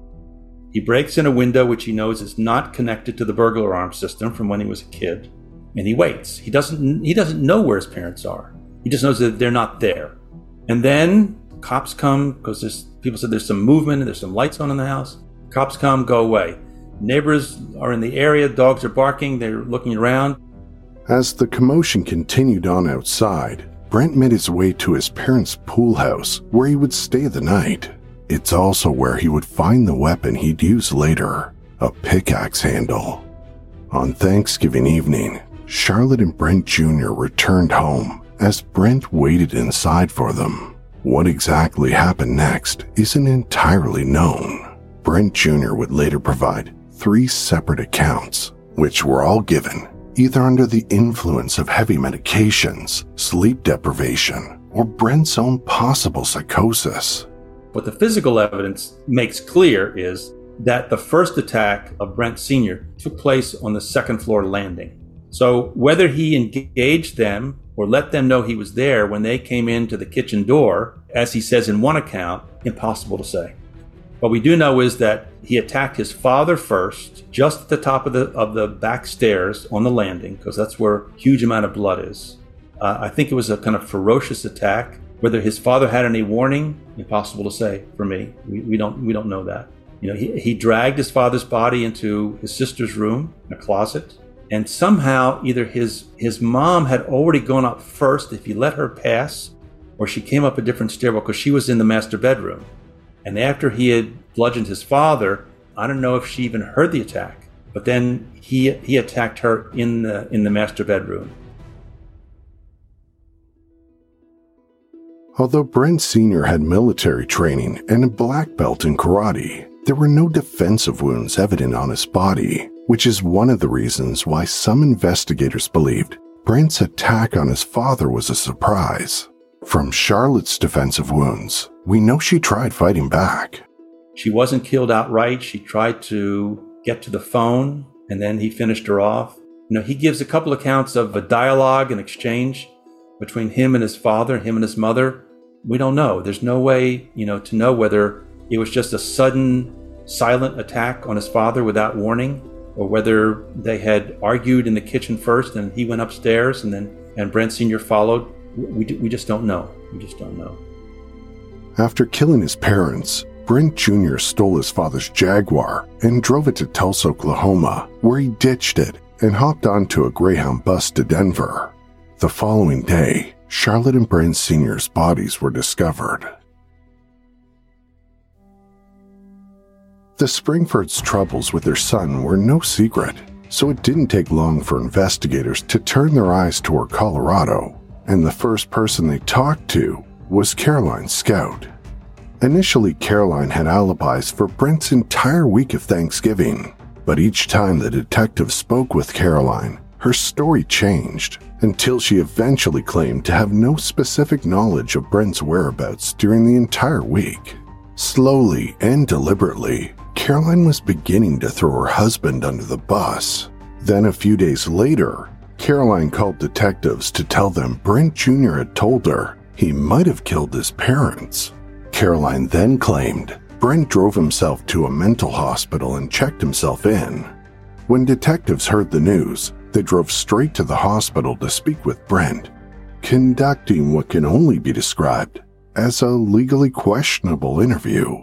He breaks in a window which he knows is not connected to the burglar alarm system from when he was a kid, and he waits. He doesn't he doesn't know where his parents are. He just knows that they're not there. And then cops come, because there's people said there's some movement and there's some lights on in the house. Cops come, go away. Neighbors are in the area, dogs are barking, they're looking around. As the commotion continued on outside, Brent made his way to his parents' pool house where he would stay the night. It's also where he would find the weapon he'd use later, a pickaxe handle. On Thanksgiving evening, Charlotte and Brent Junior returned home as Brent waited inside for them. What exactly happened next isn't entirely known. Brent Junior would later provide three separate accounts, which were all given either under the influence of heavy medications, sleep deprivation, or Brent's own possible psychosis. What the physical evidence makes clear is that the first attack of Brent Senior took place on the second floor landing. So whether he engaged them or let them know he was there when they came into the kitchen door, as he says in one account, impossible to say. What we do know is that he attacked his father first, just at the top of the of the back stairs on the landing, because that's where a huge amount of blood is. Uh, I think it was a kind of ferocious attack. Whether his father had any warning, impossible to say for me. We, we don't we don't know that. You know, he, he dragged his father's body into his sister's room, in a closet, and somehow either his his mom had already gone up first, if he let her pass, or she came up a different stairwell because she was in the master bedroom. And after he had bludgeoned his father, I don't know if she even heard the attack, but then he he attacked her in the in the master bedroom. Although Brent Senior had military training and a black belt in karate, there were no defensive wounds evident on his body, which is one of the reasons why some investigators believed Brent's attack on his father was a surprise. From Charlotte's defensive wounds, we know she tried fighting back. She wasn't killed outright. She tried to get to the phone, and then he finished her off. You know, he gives a couple accounts of a dialogue and exchange between him and his father, him and his mother. We don't know. There's no way, you know, to know whether it was just a sudden, silent attack on his father without warning, or whether they had argued in the kitchen first and he went upstairs and then and Brent Senior followed. We, we just don't know. We just don't know. After killing his parents, Brent Junior stole his father's Jaguar and drove it to Tulsa, Oklahoma, where he ditched it and hopped onto a Greyhound bus to Denver. The following day, Charlotte and Brent Senior's bodies were discovered. The Springfords' troubles with their son were no secret, so it didn't take long for investigators to turn their eyes toward Colorado, and the first person they talked to was Caroline Scout. Initially, Caroline had alibis for Brent's entire week of Thanksgiving, but each time the detective spoke with Caroline, her story changed until she eventually claimed to have no specific knowledge of Brent's whereabouts during the entire week. Slowly and deliberately, Caroline was beginning to throw her husband under the bus. Then a few days later, Caroline called detectives to tell them Brent Junior had told her he might have killed his parents. Caroline then claimed Brent drove himself to a mental hospital and checked himself in. When detectives heard the news, they drove straight to the hospital to speak with Brent, conducting what can only be described as a legally questionable interview.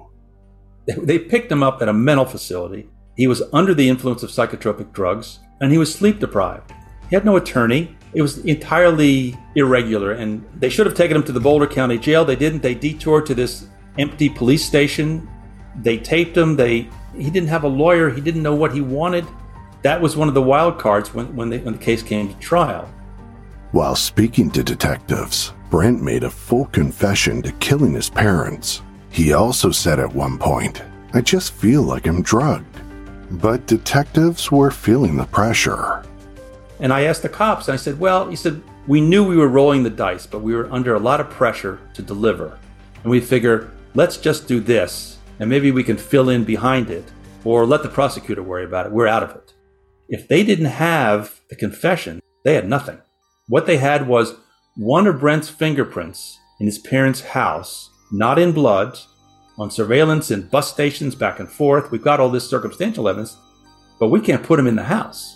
They picked him up at a mental facility. He was under the influence of psychotropic drugs, and he was sleep deprived. He had no attorney. It was entirely irregular, and they should have taken him to the Boulder County Jail. They didn't. They detoured to this empty police station. They taped him. They he didn't have a lawyer. He didn't know what he wanted. That was one of the wild cards when, when, they, when the case came to trial. While speaking to detectives, Brent made a full confession to killing his parents. He also said at one point, "I just feel like I'm drugged." But detectives were feeling the pressure. And I asked the cops, and I said, well, he said, we knew we were rolling the dice, but we were under a lot of pressure to deliver. And we figure, let's just do this, and maybe we can fill in behind it, or let the prosecutor worry about it. We're out of it. If they didn't have the confession, they had nothing. What they had was one of Brent's fingerprints in his parents' house, not in blood, on surveillance in bus stations back and forth. We've got all this circumstantial evidence, but we can't put him in the house.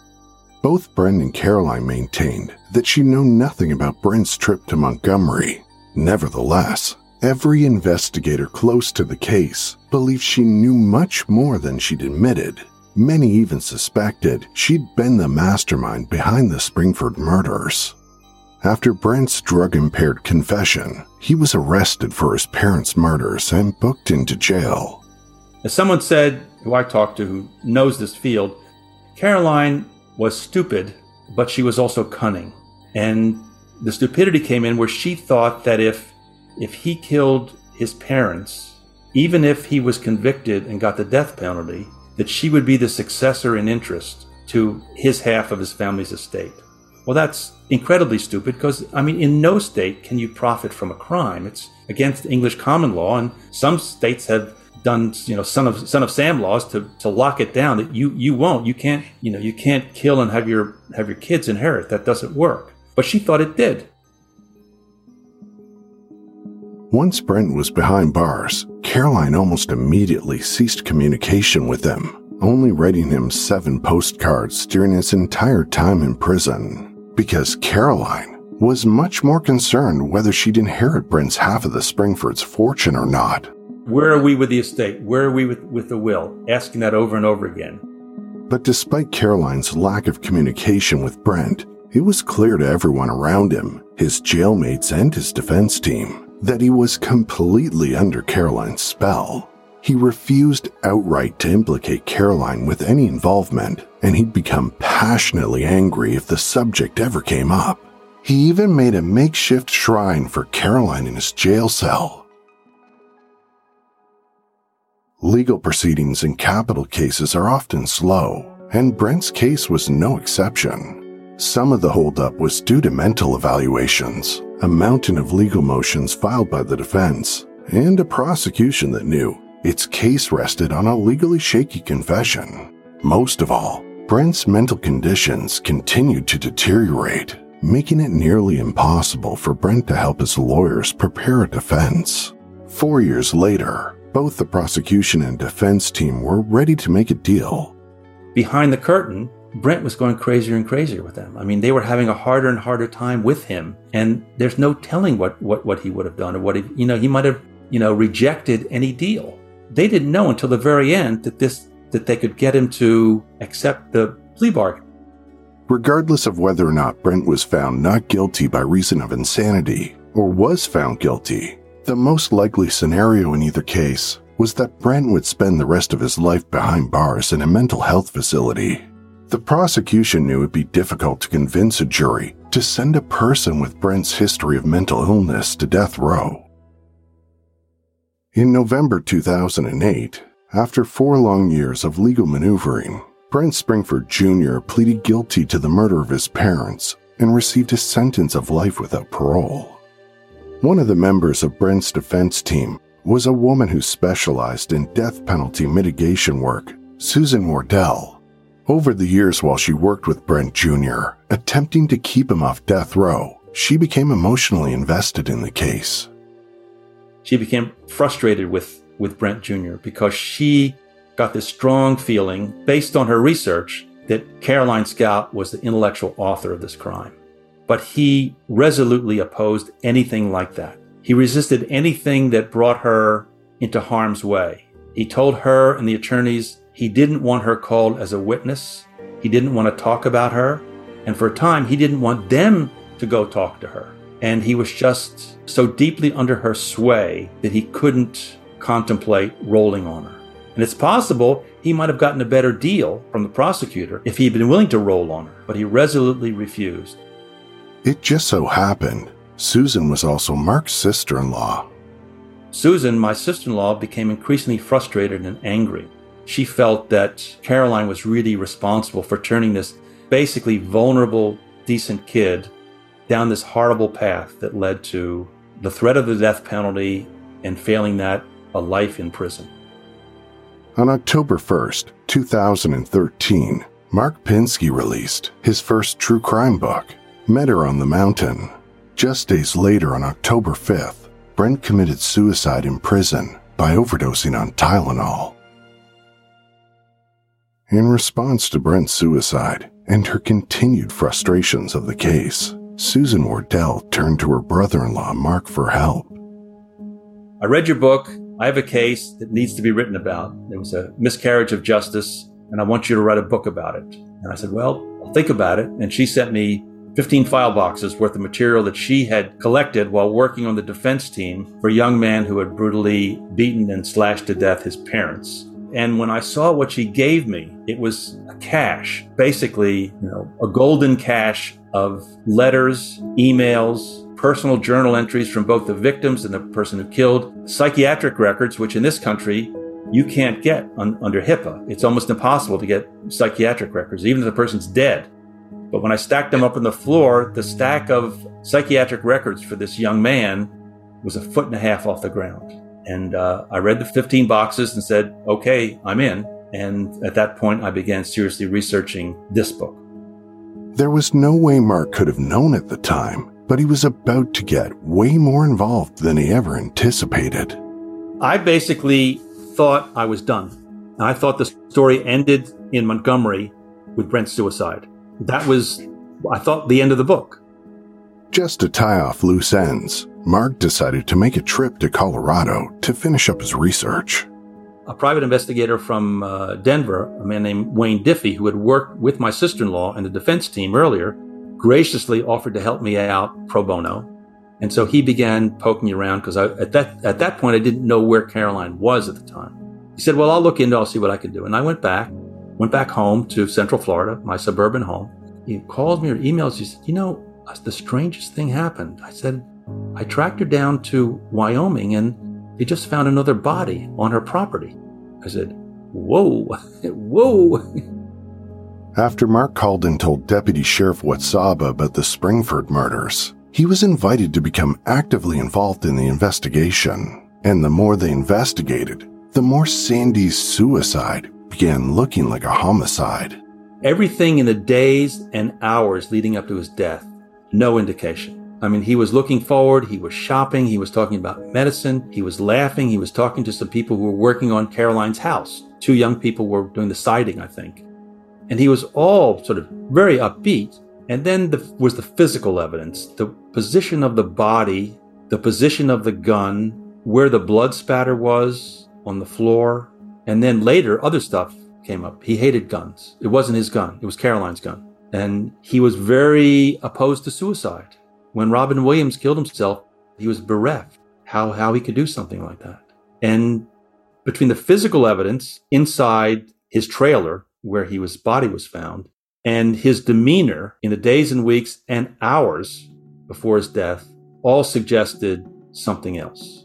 Both Brent and Caroline maintained that she knew nothing about Brent's trip to Montgomery. Nevertheless, every investigator close to the case believed she knew much more than she'd admitted. Many even suspected she'd been the mastermind behind the Springford murders. After Brent's drug-impaired confession, he was arrested for his parents' murders and booked into jail. As someone said, who I talked to, who knows this field, Caroline was stupid, but she was also cunning. And the stupidity came in where she thought that if if he killed his parents, even if he was convicted and got the death penalty, that she would be the successor in interest to his half of his family's estate. Well, that's incredibly stupid because, I mean, in no state can you profit from a crime. It's against English common law, and some states have done, you know, son of son of Sam laws to, to lock it down that you you won't. You can't, you know, you can't kill and have your have your kids inherit. That doesn't work. But she thought it did. Once Brent was behind bars, Caroline almost immediately ceased communication with him, only writing him seven postcards during his entire time in prison, because Caroline was much more concerned whether she'd inherit Brent's half of the Springfords' fortune or not. Where are we with the estate? Where are we with, with the will? Asking that over and over again. But despite Caroline's lack of communication with Brent, it was clear to everyone around him, his jailmates and his defense team, that he was completely under Caroline's spell. He refused outright to implicate Caroline with any involvement, and he'd become passionately angry if the subject ever came up. He even made a makeshift shrine for Caroline in his jail cell. Legal proceedings in capital cases are often slow, and Brent's case was no exception. Some of the holdup was due to mental evaluations, a mountain of legal motions filed by the defense, and a prosecution that knew its case rested on a legally shaky confession. Most of all, Brent's mental conditions continued to deteriorate, making it nearly impossible for Brent to help his lawyers prepare a defense. Four years later, both the prosecution and defense team were ready to make a deal. Behind the curtain, Brent was going crazier and crazier with them. I mean, they were having a harder and harder time with him, and there's no telling what, what, what he would have done or what he, you know, he might have, you know, rejected any deal. They didn't know until the very end that this, that they could get him to accept the plea bargain. Regardless of whether or not Brent was found not guilty by reason of insanity or was found guilty, the most likely scenario in either case was that Brent would spend the rest of his life behind bars in a mental health facility. The prosecution knew it'd be difficult to convince a jury to send a person with Brent's history of mental illness to death row. In November two thousand eight, after four long years of legal maneuvering, Brent Springford Junior pleaded guilty to the murder of his parents and received a sentence of life without parole. One of the members of Brent's defense team was a woman who specialized in death penalty mitigation work, Susan Wardell. Over the years while she worked with Brent Junior, attempting to keep him off death row, she became emotionally invested in the case. She became frustrated with, with Brent Junior because she got this strong feeling, based on her research, that Caroline Scout was the intellectual author of this crime. But he resolutely opposed anything like that. He resisted anything that brought her into harm's way. He told her and the attorneys he didn't want her called as a witness. He didn't want to talk about her. And for a time, he didn't want them to go talk to her. And he was just so deeply under her sway that he couldn't contemplate rolling on her. And it's possible he might have gotten a better deal from the prosecutor if he'd been willing to roll on her, but he resolutely refused. It just so happened Susan was also Mark's sister-in-law. Susan, my sister-in-law, became increasingly frustrated and angry. She felt that Caroline was really responsible for turning this basically vulnerable, decent kid down this horrible path that led to the threat of the death penalty and, failing that, a life in prison. On October first, two thousand thirteen, Mark Pinsky released his first true crime book, Met Her on the Mountain. Just days later, on October fifth, Brent committed suicide in prison by overdosing on Tylenol. In response to Brent's suicide and her continued frustrations of the case, Susan Wardell turned to her brother-in-law, Mark, for help. I read your book. I have a case that needs to be written about. There was a miscarriage of justice, and I want you to write a book about it. And I said, well, I'll think about it. And she sent me fifteen file boxes worth of material that she had collected while working on the defense team for a young man who had brutally beaten and slashed to death his parents. And when I saw what she gave me, it was a cache, basically, you know, a golden cache of letters, emails, personal journal entries from both the victims and the person who killed, psychiatric records, which in this country you can't get un- under HIPAA. It's almost impossible to get psychiatric records, even if the person's dead. But when I stacked them up on the floor, the stack of psychiatric records for this young man was a foot and a half off the ground. And uh, I read the fifteen boxes and said, okay, I'm in. And at that point, I began seriously researching this book. There was no way Mark could have known at the time, but he was about to get way more involved than he ever anticipated. I basically thought I was done. I thought the story ended in Montgomery with Brent's suicide. That was, I thought, the end of the book. Just to tie off loose ends, Mark decided to make a trip to Colorado to finish up his research. A private investigator from uh, Denver, a man named Wayne Diffie, who had worked with my sister-in-law and the defense team earlier, graciously offered to help me out pro bono. And so he began poking me around because at that at that point, I didn't know where Caroline was at the time. He said, well, I'll look into it. I'll see what I can do. And I went back, went back home to Central Florida, my suburban home. He calls me or emails. He said, you know, the strangest thing happened. I said, I tracked her down to Wyoming and they just found another body on her property. I said, whoa, whoa. After Mark called and told Deputy Sheriff Watsaba about the Springford murders, he was invited to become actively involved in the investigation. And the more they investigated, the more Sandy's suicide began looking like a homicide. Everything in the days and hours leading up to his death, no indication. I mean, he was looking forward, he was shopping, he was talking about medicine, he was laughing, he was talking to some people who were working on Caroline's house. Two young people were doing the siding, I think. And he was all sort of very upbeat. And then the, was the physical evidence, the position of the body, the position of the gun, where the blood spatter was on the floor. And then later, other stuff came up. He hated guns. It wasn't his gun. It was Caroline's gun. And he was very opposed to suicide. When Robin Williams killed himself, he was bereft how, how he could do something like that. And between the physical evidence inside his trailer, where he was body was found, and his demeanor in the days and weeks and hours before his death, all suggested something else.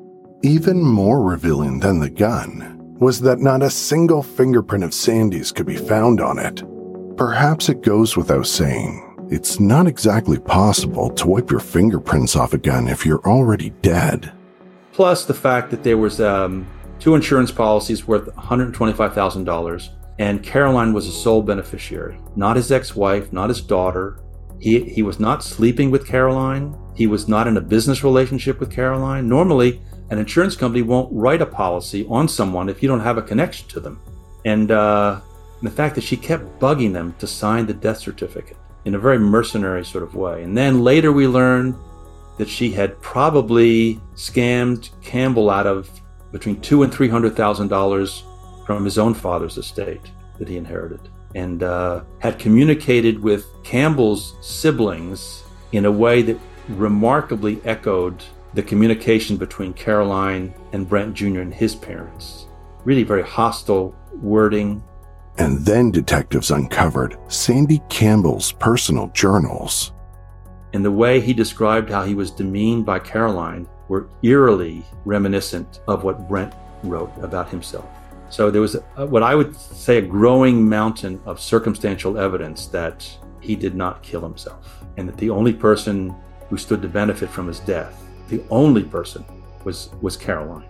Even more revealing than the gun was that not a single fingerprint of Sandy's could be found on it. Perhaps it goes without saying, it's not exactly possible to wipe your fingerprints off a gun if you're already dead. Plus the fact that there was um, two insurance policies worth one hundred twenty-five thousand dollars, and Caroline was a sole beneficiary, not his ex-wife, not his daughter. He, he was not sleeping with Caroline. He was not in a business relationship with Caroline. Normally, an insurance company won't write a policy on someone if you don't have a connection to them. And, uh, and the fact that she kept bugging them to sign the death certificate in a very mercenary sort of way. And then later we learned that she had probably scammed Campbell out of between two and three hundred thousand dollars from his own father's estate that he inherited, and uh, had communicated with Campbell's siblings in a way that remarkably echoed the communication between Caroline and Brent Junior and his parents. Really very hostile wording. And then detectives uncovered Sandy Campbell's personal journals. And the way he described how he was demeaned by Caroline were eerily reminiscent of what Brent wrote about himself. So there was a, what I would say a growing mountain of circumstantial evidence that he did not kill himself, and that the only person who stood to benefit from his death, the only person, was, was Caroline.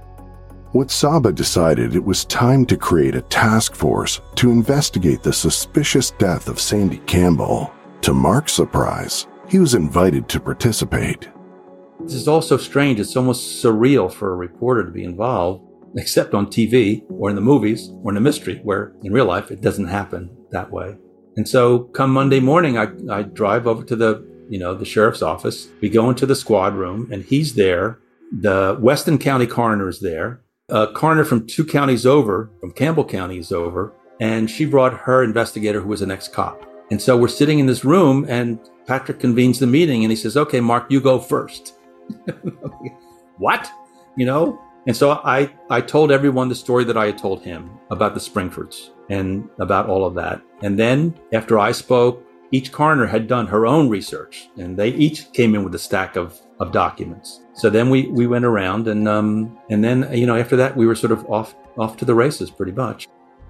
Watsaba decided it was time to create a task force to investigate the suspicious death of Sandy Campbell. To Mark's surprise, he was invited to participate. This is also strange. It's almost surreal for a reporter to be involved, except on T V or in the movies or in a mystery, where in real life it doesn't happen that way. And so come Monday morning, I, I drive over to the, you know, the sheriff's office. We go into the squad room and he's there. The Weston County coroner is there. A coroner from two counties over, from Campbell County is over, and she brought her investigator who was an ex-cop. And so we're sitting in this room and Patrick convenes the meeting and he says, okay, Mark, you go first. What? You know? And so I, I told everyone the story that I had told him about the Springfords and about all of that. And then after I spoke, each coroner had done her own research, and they each came in with a stack of, of documents. So then we, we went around, and um, and then, you know, after that, we were sort of off off to the races pretty much.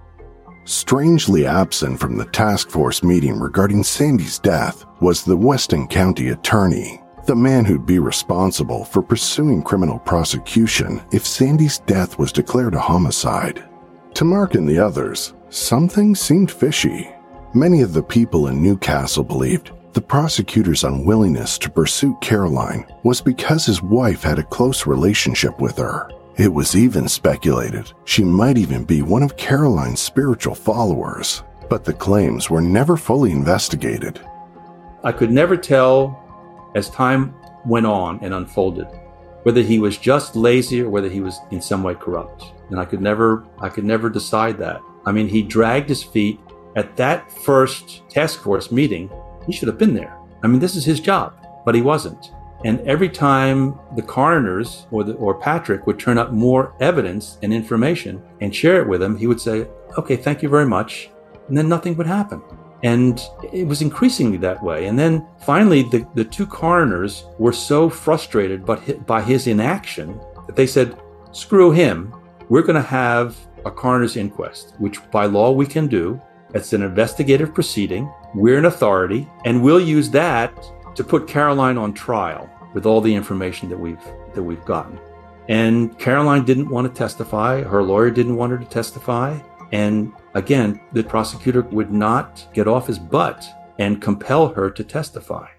Strangely absent from the task force meeting regarding Sandy's death was the Weston County attorney, the man who'd be responsible for pursuing criminal prosecution if Sandy's death was declared a homicide. To Mark and the others, something seemed fishy. Many of the people in Newcastle believed the prosecutor's unwillingness to pursue Caroline was because his wife had a close relationship with her. It was even speculated she might even be one of Caroline's spiritual followers, but the claims were never fully investigated. I could never tell, as time went on and unfolded, whether he was just lazy or whether he was in some way corrupt. And I could never, I could never decide that. I mean, he dragged his feet. At that first task force meeting, he should have been there. I mean, this is his job, but he wasn't. And every time the coroners or the, or Patrick would turn up more evidence and information and share it with him, he would say, okay, thank you very much. And then nothing would happen. And it was increasingly that way. And then finally, the, the two coroners were so frustrated by his, by his inaction that they said, screw him. We're going to have a coroner's inquest, which by law we can do. It's an investigative proceeding. We're an authority, and we'll use that to put Caroline on trial with all the information that we've that we've gotten. And Caroline didn't want to testify. Her lawyer didn't want her to testify. And again, the prosecutor would not get off his butt and compel her to testify.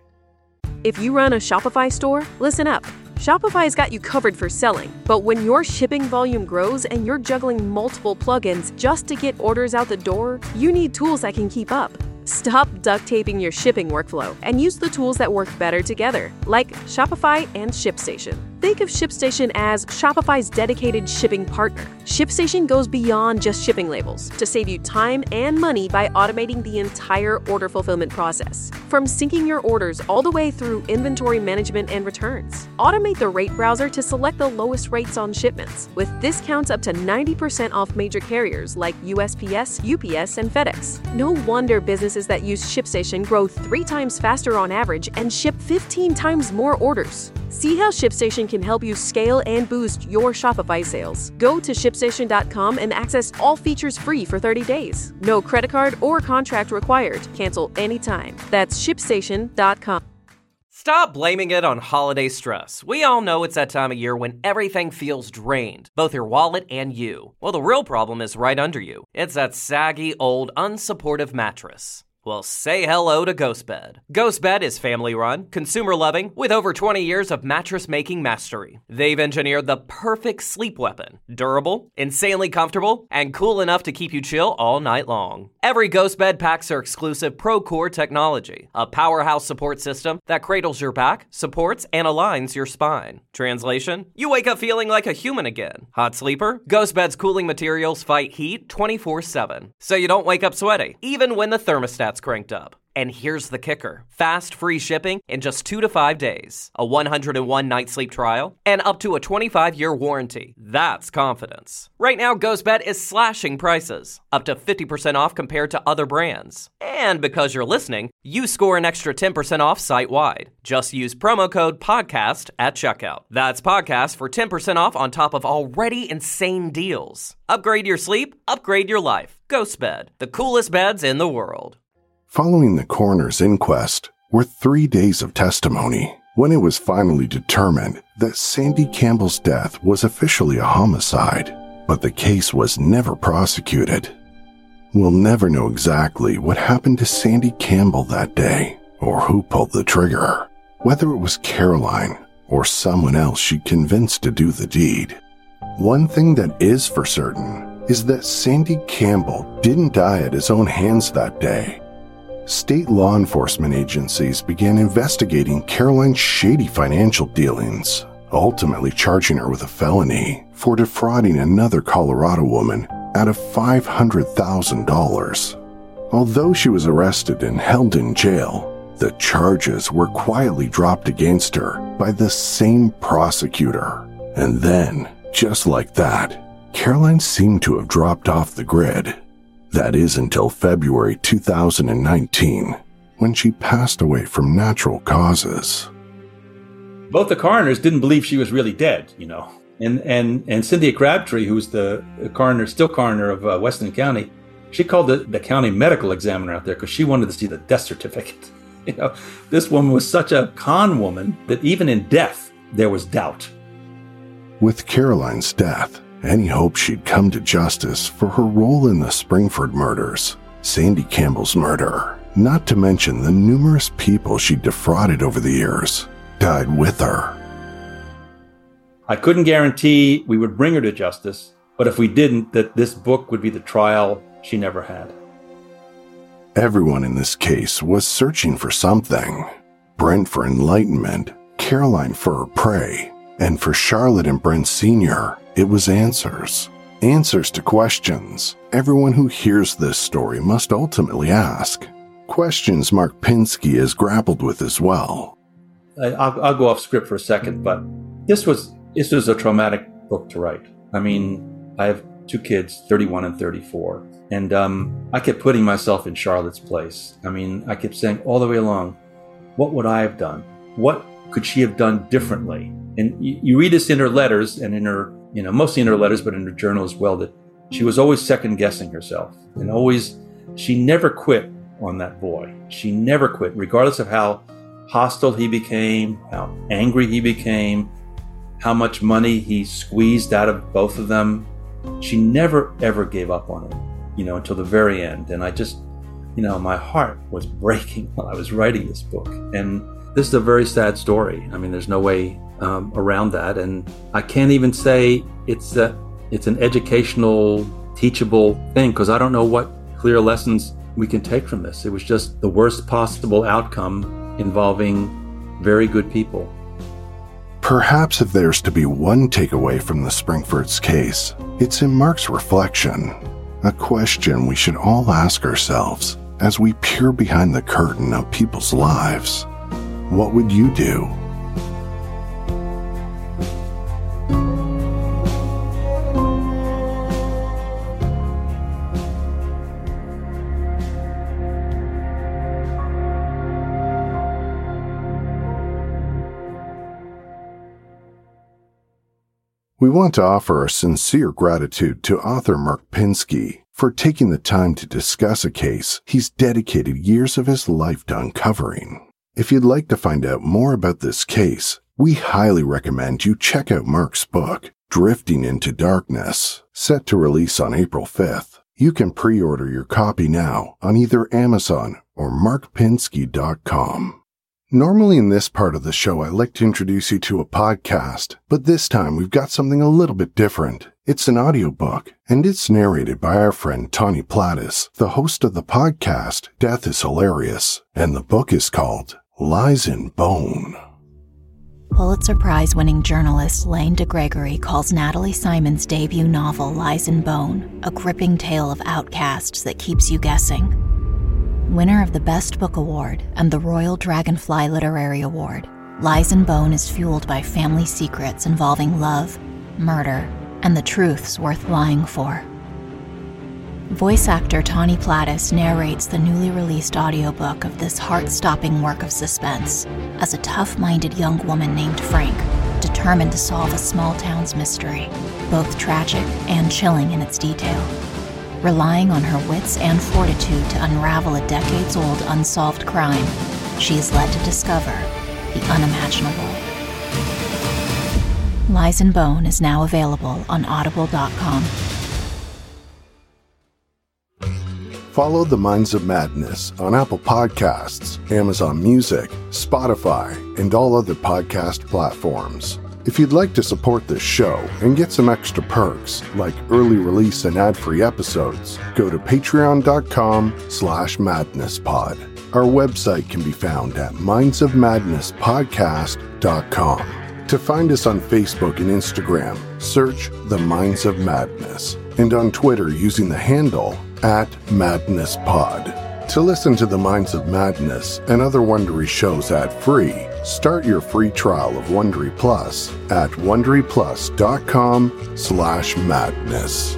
If you run a Shopify store, listen up. Shopify's got you covered for selling, but when your shipping volume grows and you're juggling multiple plugins just to get orders out the door, you need tools that can keep up. Stop duct taping your shipping workflow and use the tools that work better together, like Shopify and ShipStation. Think of ShipStation as Shopify's dedicated shipping partner. ShipStation goes beyond just shipping labels to save you time and money by automating the entire order fulfillment process. From syncing your orders all the way through inventory management and returns. Automate the rate browser to select the lowest rates on shipments, with discounts up to ninety percent off major carriers like U S P S, U P S, and FedEx. No wonder businesses that use ShipStation grow three times faster on average and ship fifteen times more orders. See how ShipStation can help you scale and boost your Shopify sales. Go to ship station dot com and access all features free for thirty days. No credit card or contract required. Cancel anytime. That's ship station dot com. Stop blaming it on holiday stress. We all know it's that time of year when everything feels drained, both your wallet and you. Well, the real problem is right under you. It's that saggy, old, unsupportive mattress. Well, say hello to GhostBed. GhostBed is family-run, consumer-loving, with over twenty years of mattress-making mastery. They've engineered the perfect sleep weapon. Durable, insanely comfortable, and cool enough to keep you chill all night long. Every GhostBed packs their exclusive ProCore technology, a powerhouse support system that cradles your back, supports, and aligns your spine. Translation? You wake up feeling like a human again. Hot sleeper? GhostBed's cooling materials fight heat twenty-four seven, so you don't wake up sweaty, even when the thermostat's cranked up. And here's the kicker. Fast, free shipping in just two to five days. A one hundred one night sleep trial. And up to a twenty-five year warranty. That's confidence. Right now, GhostBed is slashing prices. Up to fifty percent off compared to other brands. And because you're listening, you score an extra ten percent off site-wide. Just use promo code PODCAST at checkout. That's PODCAST for ten percent off on top of already insane deals. Upgrade your sleep. Upgrade your life. GhostBed. The coolest beds in the world. Following the coroner's inquest were three days of testimony when it was finally determined that Sandy Campbell's death was officially a homicide, but the case was never prosecuted. We'll never know exactly what happened to Sandy Campbell that day or who pulled the trigger, whether it was Caroline or someone else she convinced to do the deed. One thing that is for certain is that Sandy Campbell didn't die at his own hands that day. State law enforcement agencies began investigating Caroline's shady financial dealings, ultimately charging her with a felony for defrauding another Colorado woman out of five hundred thousand dollars. Although she was arrested and held in jail, the charges were quietly dropped against her by the same prosecutor. And then, just like that, Caroline seemed to have dropped off the grid. That is until February two thousand nineteen, when she passed away from natural causes. Both the coroners didn't believe she was really dead, you know. And and and Cynthia Crabtree, who's the coroner, still coroner of uh, Weston County, she called the, the county medical examiner out there because she wanted to see the death certificate. You know, this woman was such a con woman that even in death, there was doubt. With Caroline's death, any hope she'd come to justice for her role in the Springford murders, Sandy Campbell's murder, not to mention the numerous people she defrauded over the years, died with her. I couldn't guarantee we would bring her to justice, but if we didn't, that this book would be the trial she never had. Everyone in this case was searching for something. Brent for enlightenment, Caroline for her prey, and for Charlotte and Brent Senior, it was answers. Answers to questions everyone who hears this story must ultimately ask. Questions Mark Pinsky has grappled with as well. I, I'll, I'll go off script for a second, but this was this was a traumatic book to write. I mean, I have two kids, thirty-one and thirty-four. And um, I kept putting myself in Charlotte's place. I mean, I kept saying all the way along, what would I have done? What could she have done differently? And you, you read this in her letters and in her, you know, mostly in her letters, but in her journal as well, that she was always second guessing herself and always, she never quit on that boy. She never quit, regardless of how hostile he became, how angry he became, how much money he squeezed out of both of them. She never, ever gave up on him, you know, until the very end. And I just, you know, my heart was breaking while I was writing this book. And this is a very sad story. I mean, there's no way um, around that. And I can't even say it's a, it's an educational, teachable thing, because I don't know what clear lessons we can take from this. It was just the worst possible outcome involving very good people. Perhaps if there's to be one takeaway from the Springfords case, it's in Mark's reflection. A question we should all ask ourselves as we peer behind the curtain of people's lives. What would you do? We want to offer our sincere gratitude to author Mark Pinsky for taking the time to discuss a case he's dedicated years of his life to uncovering. If you'd like to find out more about this case, we highly recommend you check out Mark's book, Drifting into Darkness, set to release on April fifth. You can pre-order your copy now on either Amazon or mark pinsky dot com. Normally in this part of the show, I like to introduce you to a podcast, but this time we've got something a little bit different. It's an audiobook, and it's narrated by our friend Tawny Plattis, the host of the podcast Death is Hilarious, and the book is called Lies in Bone. Pulitzer Prize-winning journalist Lane DeGregory calls Natalie Simon's debut novel Lies in Bone a gripping tale of outcasts that keeps you guessing. Winner of the Best Book Award and the Royal Dragonfly Literary Award, Lies in Bone is fueled by family secrets involving love, murder, and the truths worth lying for. Voice actor Tawny Plattis narrates the newly released audiobook of this heart-stopping work of suspense as a tough-minded young woman named Frank, determined to solve a small town's mystery, both tragic and chilling in its detail. Relying on her wits and fortitude to unravel a decades-old unsolved crime, she is led to discover the unimaginable. Lies in Bone is now available on audible dot com. Follow The Minds of Madness on Apple Podcasts, Amazon Music, Spotify, and all other podcast platforms. If you'd like to support this show and get some extra perks like early release and ad-free episodes, go to patreon dot com slash madnesspod. Our website can be found at minds of madness podcast dot com. To find us on Facebook and Instagram, search The Minds of Madness, and on Twitter using the handle at madnesspod. To listen to the Minds of Madness and other Wondery shows ad-free, start your free trial of Wondery Plus at wonderyplus.com slash madness.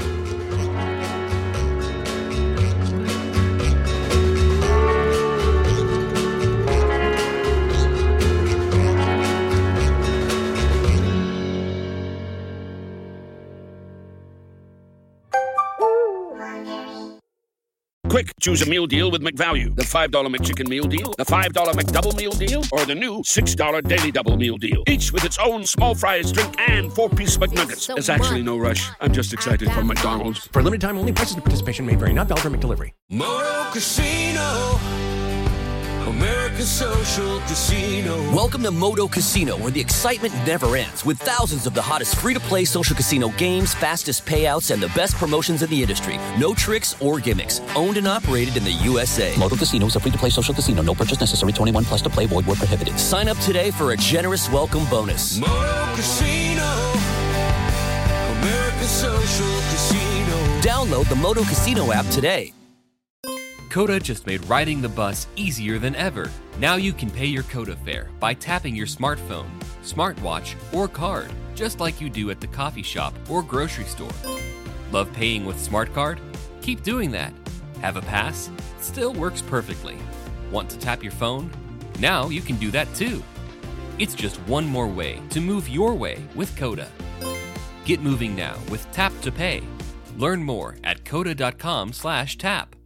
Quick, choose a meal deal with McValue. The five dollar McChicken Meal Deal, the five dollar McDouble Meal Deal, or the new six dollar Daily Double Meal Deal. Each with its own small fries, drink, and four-piece McNuggets. So There's actually no rush. I'm just excited for McDonald's. For limited time only, prices and participation may vary. Not valid for McDelivery. Moto Casino, America's social casino. Welcome to Moto Casino, where the excitement never ends, with thousands of the hottest free-to-play social casino games, fastest payouts, and the best promotions in the industry. No tricks or gimmicks. Owned and operated in the U S A. Moto Casino is a free-to-play social casino. No purchase necessary. twenty-one plus to play. Void where prohibited. Sign up today for a generous welcome bonus. Moto Casino, America's social casino. Download the Moto Casino app today. Coda just made riding the bus easier than ever. Now you can pay your Coda fare by tapping your smartphone, smartwatch, or card, just like you do at the coffee shop or grocery store. Love paying with Smart Card? Keep doing that. Have a pass? It still works perfectly. Want to tap your phone? Now you can do that too. It's just one more way to move your way with Coda. Get moving now with Tap to Pay. Learn more at coda dot com slash tap.